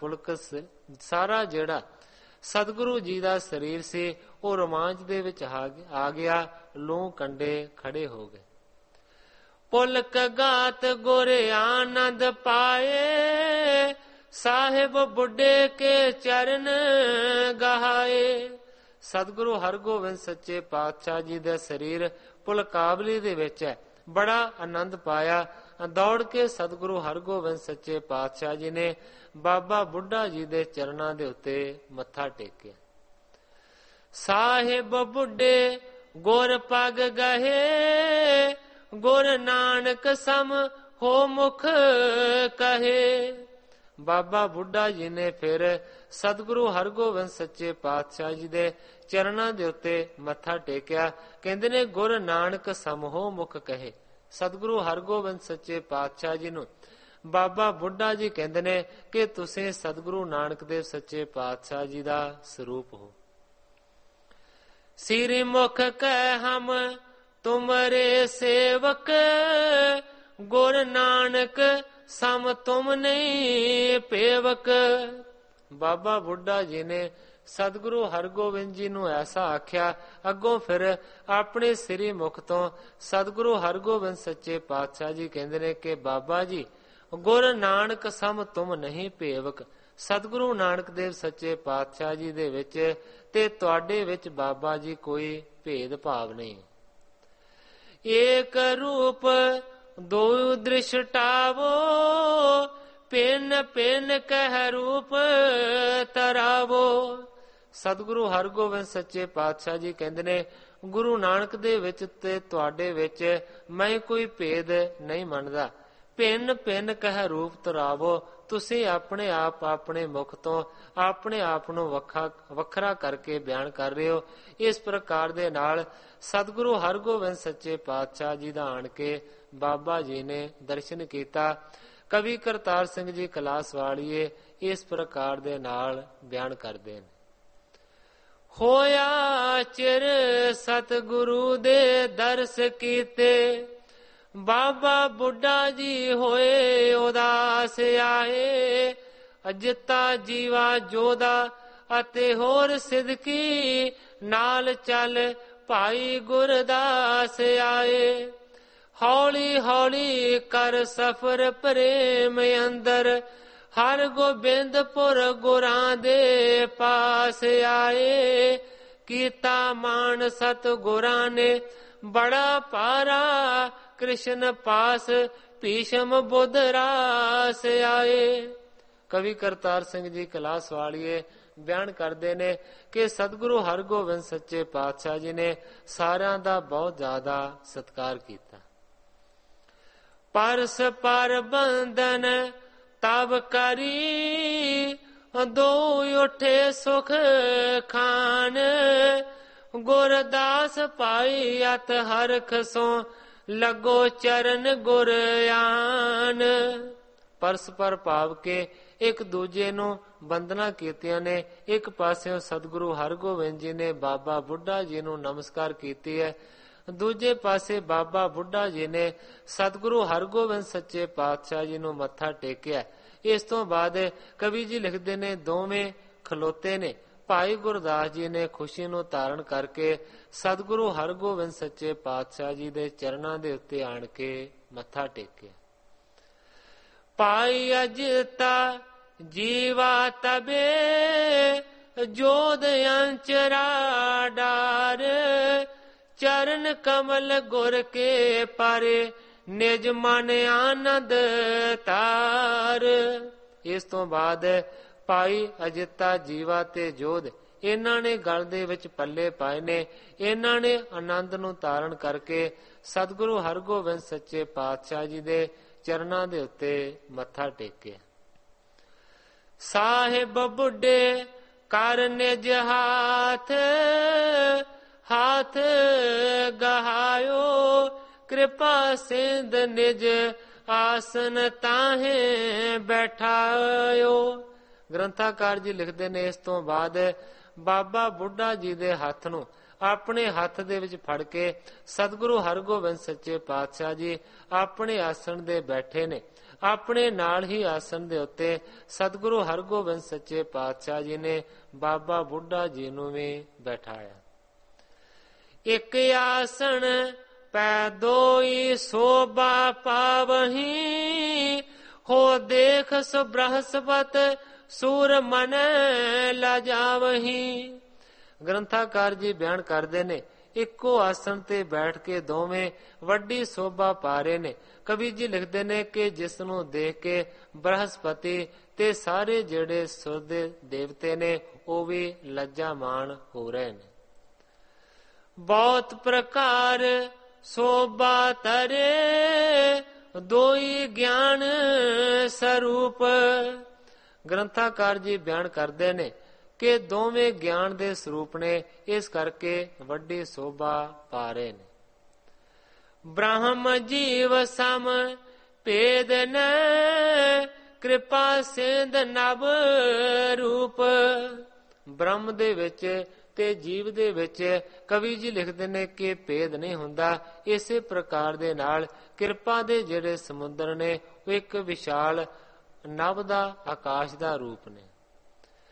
ਜਿਹੜਾ ਸਤਿਗੁਰੂ ਜੀ ਦਾ ਸਰੀਰ ਸੀ ਉਹ ਰੋਮਾਂਚ ਦੇ ਵਿੱਚ ਆ ਗਿਆ, ਲੂੰ ਕੰਡੇ ਖੜੇ ਹੋ ਗਏ। ਪੁਲਕ ਗਾਤ ਗੁਰ ਆਨੰਦ ਪਾਏ ਸਾਹਿਬ ਬੁੱਢੇ ਕੇ ਚਰਨ ਗਹਾਏ। ਸਤਿਗੁਰੂ ਹਰਗੋਬਿੰਦ ਸੱਚੇ ਪਾਤਸ਼ਾਹ ਜੀ ਦਾ ਸਰੀਰ ਪੁਲਕਾਵਲੀ ਦੇ ਵਿੱਚ ਹੈ, ਬੜਾ ਆਨੰਦ ਪਾਇਆ। ਦੌੜ ਕੇ ਸਤਿਗੁਰੂ ਹਰਗੋਬਿੰਦ ਸੱਚੇ ਪਾਤਸ਼ਾਹ ਜੀ ਨੇ ਬਾਬਾ ਬੁੱਢਾ ਜੀ ਦੇ ਚਰਨਾਂ ਦੇ ਉੱਤੇ ਮੱਥਾ ਟੇਕਿਆ। ਸਾਹਿਬ ਬੁੱਢੇ ਗੁਰ ਪਗ ਗਹੇ ਗੁਰ ਨਾਨਕ ਸਮ ਹੋ ਮੁਖ ਕਹੇ। ਬਾਬਾ ਬੁੱਢਾ ਜੀ ਨੇ ਫਿਰ ਸਤਿਗੁਰੂ ਹਰਗੋਬਿੰਦ ਸੱਚੇ ਪਾਤਸ਼ਾਹ ਜੀ ਦੇ ਚਰਨਾਂ ਦੇ ਉੱਤੇ ਮੱਥਾ ਟੇਕਿਆ। ਕਹਿੰਦੇ ਨੇ ਗੁਰ ਨਾਨਕ ਸਮ ਹੋ ਮੁਖ ਕਹੇ। ਸਤਿਗੁਰੂ ਹਰਗੋਬਿੰਦ ਸੱਚੇ ਪਾਤਸ਼ਾਹ ਜੀ ਨੂੰ ਬਾਬਾ ਬੁੱਢਾ ਜੀ ਕਹਿੰਦੇ ਨੇ ਕਿ ਤੁਸੀਂ ਸਤਿਗੁਰੂ ਨਾਨਕ ਦੇਵ ਸੱਚੇ ਪਾਤਸ਼ਾਹ ਜੀ ਦਾ ਸਰੂਪ ਹੋ। ਸਿਰ ਮੁਖ ਕਹਿ ਹਮ ਤੁਮਰੇ ਸੇਵਕ ਗੁਰ ਨਾਨਕ ਸਮ ਤੁਮ ਨਹੀਂ ਪੇਵਕ। ਬਾਬਾ ਬੁੱਢਾ ਜੀ ਨੇ ਸਤਿਗੁਰੂ ਹਰਗੋਬਿੰਦ ਜੀ ਨੂੰ ਐਸਾ ਆਖਿਆ। ਅੱਗੋਂ ਫਿਰ ਆਪਣੇ ਸ੍ਰੀ ਮੁਖ ਤੋਂ ਸਤਿਗੁਰੂ ਹਰਗੋਬਿੰਦ ਸੱਚੇ ਪਾਤਸ਼ਾਹ ਜੀ ਕਹਿੰਦੇ ਨੇ ਕਿ ਬਾਬਾ ਜੀ, ਗੁਰ ਨਾਨਕ ਸਮ ਤੁਮ ਨਹੀਂ ਭੇਵਕ। ਸਤਿਗੁਰੂ ਨਾਨਕ ਦੇਵ ਸੱਚੇ ਪਾਤਸ਼ਾਹ ਜੀ ਦੇ ਵਿੱਚ ਤੇ ਤੁਹਾਡੇ ਵਿੱਚ ਬਾਬਾ ਜੀ ਕੋਈ ਭੇਦ ਭਾਵ ਨਹੀਂ। ਏਕ ਰੂਪ ਦੋ ਦ੍ਰਿਸ਼ਟਾਵੋ, ਪਿੰਨ ਪਿੰਨ ਕਹਿ ਰੂਪ ਤਰਾਵੋ। ਸਤਿਗੁਰੂ ਹਰਗੋਬਿੰਦ ਸੱਚੇ ਪਾਤਸ਼ਾਹ ਜੀ ਕਹਿੰਦੇ ਨੇ ਗੁਰੂ ਨਾਨਕ ਦੇ ਵਿੱਚ ਤੇ ਤੁਹਾਡੇ ਵਿੱਚ ਮੈਂ ਕੋਈ ਭੇਦ ਨਹੀਂ ਮੰਨਦਾ। ਭਿੰਨ ਭਿੰਨ ਕਹਿ ਰੂਪ ਤਰਾਵੋ, ਤੁਸੀਂ ਆਪਣੇ ਆਪ ਆਪਣੇ ਮੁਖ ਤੋਂ ਆਪਣੇ ਆਪ ਨੂੰ ਵੱਖਰਾ ਕਰਕੇ ਬਿਆਨ ਕਰ ਰਹੇ ਹੋ। ਇਸ ਪ੍ਰਕਾਰ ਦੇ ਨਾਲ ਸਤਿਗੁਰੂ ਹਰਗੋਬਿੰਦ ਸੱਚੇ ਪਾਤਸ਼ਾਹ ਜੀ ਦਾ ਆਣ ਕੇ ਬਾਬਾ ਜੀ ਨੇ ਦਰਸ਼ਨ ਕੀਤਾ। ਕਵੀ ਕਰਤਾਰ ਸਿੰਘ ਜੀ ਕਲਾਸ ਵਾਲੀਏ ਇਸ ਪ੍ਰਕਾਰ ਦੇ ਨਾਲ ਬਿਆਨ ਕਰਦੇ ਨੇ। ਹੋਇਆ ਚਿਰ ਸਤਿਗੁਰੂ ਦੇ ਦਰਸ ਕੀਤੇ, ਬਾਬਾ ਬੁੱਢਾ ਜੀ ਹੋਏ ਉਦਾਸ ਆਏ। ਅਜਿੱਤਾ ਜੀਵਾ ਜੋਦਾ ਅਤੇ ਹੋਰ ਸਿਦਕੀ, ਨਾਲ ਚੱਲ ਭਾਈ ਗੁਰਦਾਸ ਆਏ। ਹੌਲੀ ਹੌਲੀ ਕਰ ਸਫਰ ਪ੍ਰੇਮ ਅੰਦਰ, ਹਰ ਗੋਬਿੰਦਪੁਰ ਗੁਰਾਂ ਦੇ ਪਾਸ ਆਏ। ਕੀਤਾ ਮਾਨ ਸਤਿਗੁਰਾਂ ਨੇ ਬੜਾ ਭਾਰਾ, ਕ੍ਰਿਸ਼ਨ ਪਾਸ ਭੀਸ਼ਮ ਬੁੱਧ ਰਾਸ ਆਏ। ਕਵੀ ਕਰਤਾਰ ਸਿੰਘ ਜੀ ਕਲਾਸ ਵਾਲੀਏ ਬਿਆਨ ਕਰਦੇ ਨੇ ਕਿ ਸਤਿਗੁਰੂ ਹਰਗੋਬਿੰਦ ਸੱਚੇ ਪਾਤਸ਼ਾਹ ਜੀ ਨੇ ਸਾਰਿਆਂ ਦਾ ਬਹੁਤ ਜ਼ਿਆਦਾ ਸਤਿਕਾਰ ਕੀਤਾ। ਪਰਸ ਪਰ ਬੰਧਨ ਤਬ ਕਰੀ, ਦੋ ਉਠੇ ਸੁਖ ਖਾਨ। ਗੁਰਦਾਸ ਪਾਈ ਅਤ ਹਰਖ ਸੋ, ਲੱਗੋ ਚਰਨ ਗੁਰ ਆਨ। ਪਰਸਪਰ ਭਾਵ ਕੇ ਇੱਕ ਦੂਜੇ ਨੂੰ ਬੰਦਨਾ ਕੀਤੀਆਂ ਨੇ। ਇੱਕ ਪਾਸਿਓਂ ਸਤਿਗੁਰੂ ਹਰਗੋਬਿੰਦ ਜੀ ਨੇ ਬਾਬਾ ਬੁੱਢਾ ਜੀ ਨੂੰ ਨਮਸਕਾਰ ਕੀਤੀ ਹੈ, ਦੂਜੇ ਪਾਸੇ ਬਾਬਾ ਬੁੱਢਾ ਜੀ ਨੇ ਸਤਿਗੁਰੂ ਹਰਗੋਬਿੰਦ ਸੱਚੇ ਪਾਤਸ਼ਾਹ ਜੀ ਨੂੰ ਮੱਥਾ ਟੇਕਿਆ। ਇਸ ਤੋਂ ਬਾਅਦ ਕਵੀ ਜੀ ਲਿਖਦੇ ਨੇ ਦੋਵੇਂ ਖਲੋਤੇ ਨੇ। ਭਾਈ ਗੁਰਦਾਸ ਜੀ ਨੇ ਖੁਸ਼ੀ ਨੂੰ ਧਾਰਨ ਕਰਕੇ ਸਤਿਗੁਰੂ ਹਰਗੋਬਿੰਦ ਸੱਚੇ ਪਾਤਸ਼ਾਹ ਜੀ ਦੇ ਚਰਨਾਂ ਦੇ ਉੱਤੇ ਆਣ ਕੇ ਮੱਥਾ ਟੇਕਿਆ। ਭਾਈ ਅਜਿੱਤਾ ਜੀਵਾ ਤਬੇ, ਜੋਧ ਅੰਚਰਾ ਡਾਰ। ਚਰਨ ਕਮਲ ਗੁਰ ਕੇ ਪਾਰੇ, ਨਿਜ ਮਨ ਆਨੰਦ ਤਾਰ। ਇਸ ਤੋਂ ਬਾਅਦ ਭਾਈ ਅਜਿੱਤਾ ਜੀਵਾ ਤੇ ਜੋਧ ਇਹਨਾਂ ਨੇ ਗਲ ਦੇ ਵਿੱਚ ਪੱਲੇ ਪਾਏ ਨੇ। ਇਹਨਾਂ ਨੇ ਆਨੰਦ ਨੂੰ ਧਾਰਨ ਕਰਕੇ ਸਤਿਗੁਰੂ ਹਰਗੋਬਿੰਦ ਸੱਚੇ ਪਾਤਸ਼ਾਹ ਜੀ ਦੇ ਚਰਨਾਂ ਦੇ ਉੱਤੇ ਮੱਥਾ ਟੇਕਿਆ। ਸਾਹਿਬ ਬੁੱਢੇ ਕਰ ਨਿਜ ਹਾਥ, ਹਾਥ ਗਹਾਇਓ। ਕਿਰਪਾ ਸਿੰਧ ਨਿਜ ਆਸਨ ਤਾਹੇ ਬੈਠਾਇਓ। ਗ੍ਰੰਥਾਕਾਰ ਜੀ ਲਿਖਦੇ ਨੇ ਇਸ ਤੋਂ ਬਾਅਦ ਬਾਬਾ ਬੁੱਢਾ ਜੀ ਦੇ ਹੱਥ ਨੂੰ ਆਪਣੇ ਹੱਥ ਦੇ ਵਿੱਚ ਫੜ ਕੇ ਸਤਿਗੁਰੂ ਹਰਗੋਬਿੰਦ ਸੱਚੇ ਪਾਤਸ਼ਾਹ ਜੀ ਆਪਣੇ ਆਸਣ ਦੇ ਬੈਠੇ ਨੇ। ਆਪਣੇ ਨਾਲ ਹੀ ਆਸਣ ਦੇ ਉੱਤੇ ਸਤਿਗੁਰੂ ਹਰਗੋਬਿੰਦ ਸੱਚੇ ਪਾਤਸ਼ਾਹ ਜੀ ਨੇ ਬਾਬਾ ਬੁੱਢਾ ਜੀ ਨੂੰ ਵੀ ਬਿਠਾਇਆ। ਇੱਕ ਆਸਣ ਪੈ ਦੋਈ ਸੋਭਾ ਪਾਵਹੀਂ, ਹੋ ਦੇਖ ਸੋ ਬ੍ਰਹਸਪਤ ਸੂਰ ਮਨ ਲਜਾਵਹੀਂ। ਗ੍ਰੰਥਾਕਾਰ ਜੀ ਬਿਆਨ ਕਰਦੇ ਨੇ ਇੱਕੋ ਆਸਣ ਤੇ ਬੈਠ ਕੇ ਦੋਵੇਂ ਵੱਡੀ ਸੋਭਾ ਪਾ ਰਹੇ ਨੇ। ਕਵੀ ਜੀ ਲਿਖਦੇ ਨੇ ਕਿ ਜਿਸ ਨੂੰ ਦੇਖ ਕੇ ਬ੍ਰਹਸਪਤੀ ਤੇ ਸਾਰੇ ਜਿਹੜੇ ਸੁਰ ਦੇ ਦੇਵਤੇ ਨੇ ਉਹ ਵੀ ਲੱਜਾਮਾਨ ਹੋ ਰਹੇ ਨੇ। ਬਹੁਤ ਪ੍ਰਕਾਰ ਸੋਭਾ ਤਰੇ, ਦੋਈ ਗਿਆਨ ਸਰੂਪ। ਗ੍ਰੰਥਾਕਾਰ ਜੀ ਬਿਆਨ ਕਰਦੇ ਨੇ ਕਿ ਦੋਵੇਂ ਗਿਆਨ ਦੇ ਸਰੂਪ ਨੇ, ਇਸ ਕਰਕੇ ਵੱਡੀ ਸੋਭਾ ਪਾ ਰਹੇ ਨੇ। ਬ੍ਰਹਮ ਜੀਵ ਸਮ ਭੇਦ ਨ, ਕਿਰਪਾ ਸਿੰਧ ਨਭ ਰੂਪ। ਬ੍ਰਹਮ ਦੇ ਵਿੱਚ ਤੇ ਜੀਵ ਦੇ ਵਿੱਚ ਕਵੀ ਜੀ ਲਿਖਦੇ ਨੇ ਕਿ ਭੇਦ ਨਹੀਂ ਹੁੰਦਾ। ਇਸੇ ਪ੍ਰਕਾਰ ਦੇ ਨਾਲ ਕਿਰਪਾ ਦੇ ਜਿਹੜੇ ਸਮੁੰਦਰ ਨੇ ਉਹ ਇੱਕ ਵਿਸ਼ਾਲ ਨਭ ਦਾ ਆਕਾਸ਼ ਦਾ ਰੂਪ ਨੇ।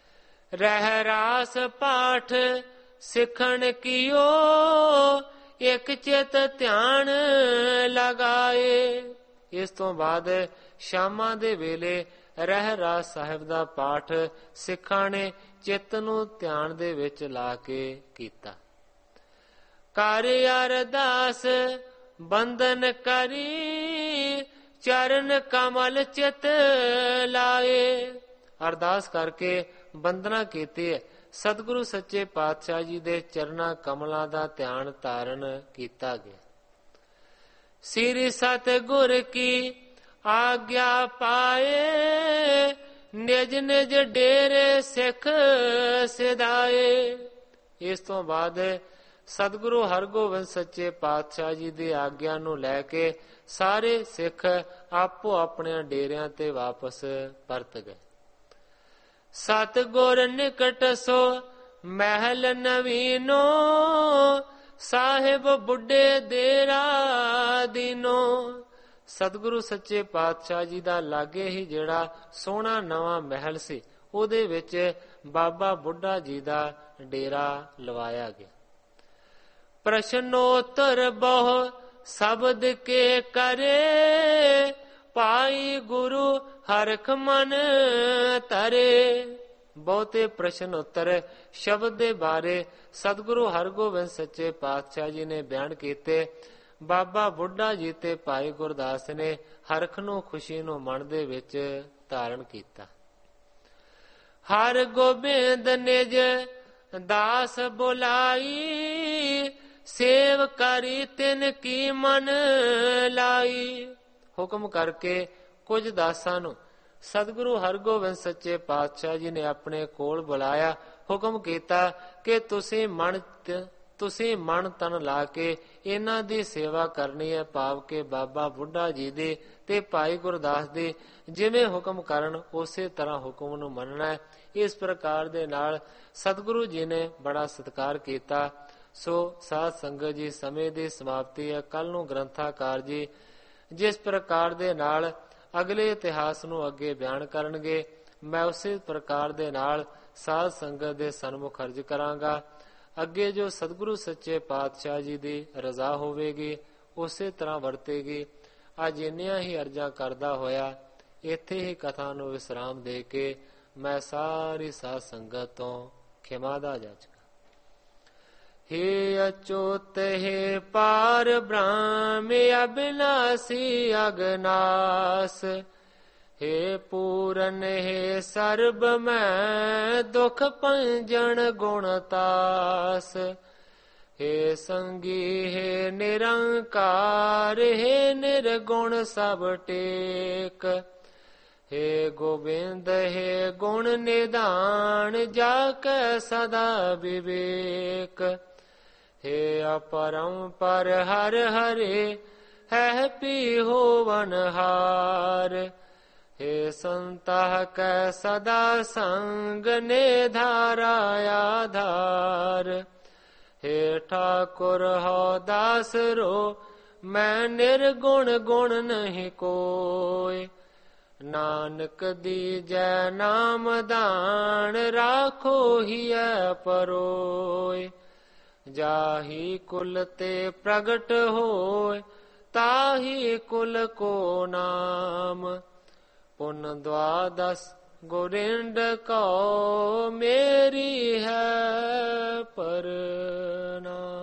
ਰਹਿ ਰਾਸ ਪਾਠ ਸਿੱਖਣ ਕੀਓ, ਇੱਕ ਚਿਤ ਧਿਆਨ ਲਗਾਏ। ਇਸ ਤੋਂ ਬਾਅਦ ਸ਼ਾਮਾਂ ਦੇ ਵੇਲੇ ਰਹਿ ਰਾਸ ਸਾਹਿਬ ਦਾ ਪਾਠ ਸਿੱਖਾਂ ਨੇ ਚਿੱਤ ਨੂੰ ਧਿਆਨ ਦੇ ਵਿੱਚ ਲਾ ਕੇ ਕੀਤਾ। ਕਰ ਅਰਦਾਸ ਬੰਦਨ ਕਰੀ, ਚਰਨ ਕਮਲ ਚਿਤ ਲਾਏ। ਅਰਦਾਸ ਕਰਕੇ ਬੰਦਨਾ ਕੀਤੀ ਹੈ। ਸਤਿਗੁਰੂ ਸੱਚੇ ਪਾਤਸ਼ਾਹ ਜੀ ਦੇ ਚਰਨਾਂ ਕਮਲਾਂ ਦਾ ਧਿਆਨ ਧਾਰਨ ਕੀਤਾ ਗਿਆ। ਸ੍ਰੀ ਸਤਿਗੁਰ ਕੀ ਆਗਿਆ ਪਾਏ, ਨਿਜ ਨਿਜ ਡੇਰੇ ਸਿੱਖ ਸਿਧਾਏ। ਇਸ ਤੋਂ ਬਾਅਦ ਸਤਿਗੁਰੂ ਹਰਗੋਬਿੰਦ ਸੱਚੇ ਪਾਤਸ਼ਾਹ ਜੀ ਦੀ ਆਗਿਆ ਨੂੰ ਲੈ ਕੇ ਸਾਰੇ ਸਿੱਖ ਆਪੋ ਆਪਣੇ ਡੇਰਿਆਂ ਤੇ ਵਾਪਸ ਪਰਤ ਗਏ। ਸਤਿਗੁਰ ਨਿਕਟ ਸੋ ਮਹਿਲ ਨਵੀਨੋ, ਸਾਹਿਬ ਬੁੱਢੇ ਦੇਰਾ ਦੀਨੋ। ਸਤਿਗੁਰੂ ਸੱਚੇ ਪਾਤਸ਼ਾਹ ਜੀ ਦਾ ਲਾਗੇ ਹੀ ਜਿਹੜਾ ਸੋਹਣਾ ਨਵਾਂ ਮਹਿਲ ਸੀ, ਉਹਦੇ ਵਿੱਚ ਬਾਬਾ ਬੁੱਢਾ ਜੀ ਦਾ ਡੇਰਾ ਲਵਾਇਆ ਗਿਆ। ਪ੍ਰਸ਼ਨੋਤਰ ਬਹੁ ਸ਼ਬਦ ਕੇ ਕਰੇ, ਪਾਈ ਗੁਰੂ ਹਰਖ ਮਨ ਧਰੇ। ਬਹੁਤੇ ਪ੍ਰਸ਼ਨ ਉੱਤਰ ਸ਼ਬਦ ਦੇ ਬਾਰੇ ਸਤਿਗੁਰੂ ਹਰਗੋਬਿੰਦ ਸੱਚੇ ਪਾਤਸ਼ਾਹ ਜੀ ਨੇ ਬਿਆਨ ਕੀਤੇ। ਬਾਬਾ ਬੁੱਢਾ ਜੀ ਤੇ ਭਾਈ ਗੁਰਦਾਸ ਨੇ ਹਰਖ ਨੂੰ ਖੁਸ਼ੀ ਨੂੰ ਮਨ ਦੇ ਵਿੱਚ ਧਾਰਨ ਕੀਤਾ। ਹਰ ਗੋਬਿੰਦ ਨਿਜ ਦਾਸ ਬੁਲਾਈ, ਸੇਵ ਕਰੀ ਤਿਨ ਕੀ ਮਨ ਲਾਈ। ਹੁਕਮ ਕਰਕੇ ਕੁਝ ਦਾਸਾਂ ਨੂੰ ਸਤਿਗੁਰੂ ਹਰਗੋਬਿੰਦ ਸੱਚੇ ਪਾਤਸ਼ਾਹ ਜੀ ਨੇ ਆਪਣੇ ਕੋਲ ਬੁਲਾਇਆ। ਹੁਕਮ ਕੀਤਾ ਕਿ ਤੁਸੀਂ ਮਨ ਤਨ ਲਾ ਕੇ ਇਹਨਾਂ ਦੀ ਸੇਵਾ ਕਰਨੀ ਹੈ, ਭਾਵ ਕਿ ਬਾਬਾ ਬੁੱਢਾ ਜੀ ਦੀ ਤੇ ਭਾਈ ਗੁਰਦਾਸ ਦੀ ਜਿਵੇਂ ਹੁਕਮ ਕਰਨ ਉਸੇ ਤਰ੍ਹਾਂ ਹੁਕਮ ਨੂੰ ਮੰਨਣਾ ਹੈ। ਇਸ ਪ੍ਰਕਾਰ ਦੇ ਨਾਲ ਸਤਿਗੁਰੂ ਜੀ ਨੇ ਬੜਾ ਸਤਿਕਾਰ ਕੀਤਾ। ਸੋ ਸਾਧ ਸੰਗਤ ਜੀ, ਸਮੇਂ ਦੀ ਸਮਾਪਤੀ ਹੈ। ਕੱਲ ਨੂੰ ਗ੍ਰੰਥਾਕਾਰ ਜੀ ਜਿਸ ਪ੍ਰਕਾਰ ਦੇ ਨਾਲ ਅਗਲੇ ਇਤਿਹਾਸ ਨੂੰ ਅੱਗੇ ਬਿਆਨ ਕਰਨਗੇ, ਮੈਂ ਉਸੇ ਪ੍ਰਕਾਰ ਦੇ ਨਾਲ ਸਾਧ ਸੰਗਤ ਦੇ ਸਨਮੁਖ ਅਰਜ ਕਰਾਂਗਾ। ਅੱਗੇ ਜੋ ਸਤਿਗੁਰੂ ਸੱਚੇ ਪਾਤਸ਼ਾਹ ਜੀ ਦੀ ਰਜ਼ਾ ਹੋਵੇਗੀ ਉਸੇ ਤਰ੍ਹਾਂ ਵਰਤੇਗੀ। ਅੱਜ ਇੰਨੀਆਂ ਹੀ ਅਰਜ਼ਾਂ ਕਰਦਾ ਹੋਇਆ ਇੱਥੇ ਹੀ ਕਥਾ ਨੂੰ ਵਿਸਰਾਮ ਦੇ ਕੇ ਮੈਂ ਸਾਰੀ ਸਾਧ ਸੰਗਤ ਤੋਂ ਖਿਮਾ ਦਾ ਜਾਚਕਾਂ। ਹੇ ਅਚੋਤ ਹੈ ਪਾਰ ਬ੍ਰਹਮ ਅਬਿਨਾਸੀ ਅਗਨਾਸ, ਹੇ ਪੂਰਨ ਹੈ ਸਰਬ ਮੈਂ ਦੁਖ ਭੰਜਨ ਗੁਣਤਾਸ, ਹੇ ਸੰਗੀ ਹੈ ਨਿਰੰਕਾਰ, ਹੈ ਨਿਰਗੁਣ ਸਭ ਟੇਕ, ਹੇ ਗੋਬਿੰਦ ਹੈ ਗੁਣ ਨਿਧਾਨ, ਜਾ ਕੈ ਸਦਾ ਵਿਵੇਕ, ਹੇ ਅਪਰੰਪਰ ਹਰ ਹਰੇ, ਹੈ ਪੀ ਹੋਵਨ ਹਾਰ, ਹੇ ਸੰਤਹ ਕੈ ਸਦਾ ਸੰਗ, ਨੇ ਧਾਰਾ ਆਧਾਰ, ਹੇ ਠਾਕੁਰ ਹੋ ਦਾਸ रो, ਮੈਂ ਨਿਰਗੁਣ ਗੁਣ ਨਹੀਂ ਕੋਇ, ਨਾਨਕ ਦੀਜੈ ਨਾਮ ਦਾਨ, ਰਾਖੋ ਹੀਐ ਪਰੋਇ, ਜਾਹੀ ਕੁਲ ਤੇ ਪ੍ਰਗਟ ਹੋਇ, ਤਾਹੀ ਕੁਲ ਕੋ ਨਾਮ, ਪੁਨ ਦਵਾਦਸ ਗੋਰਿੰਦ ਕਉ, ਮੇਰੀ ਹੈ ਪਰਨਾਮ।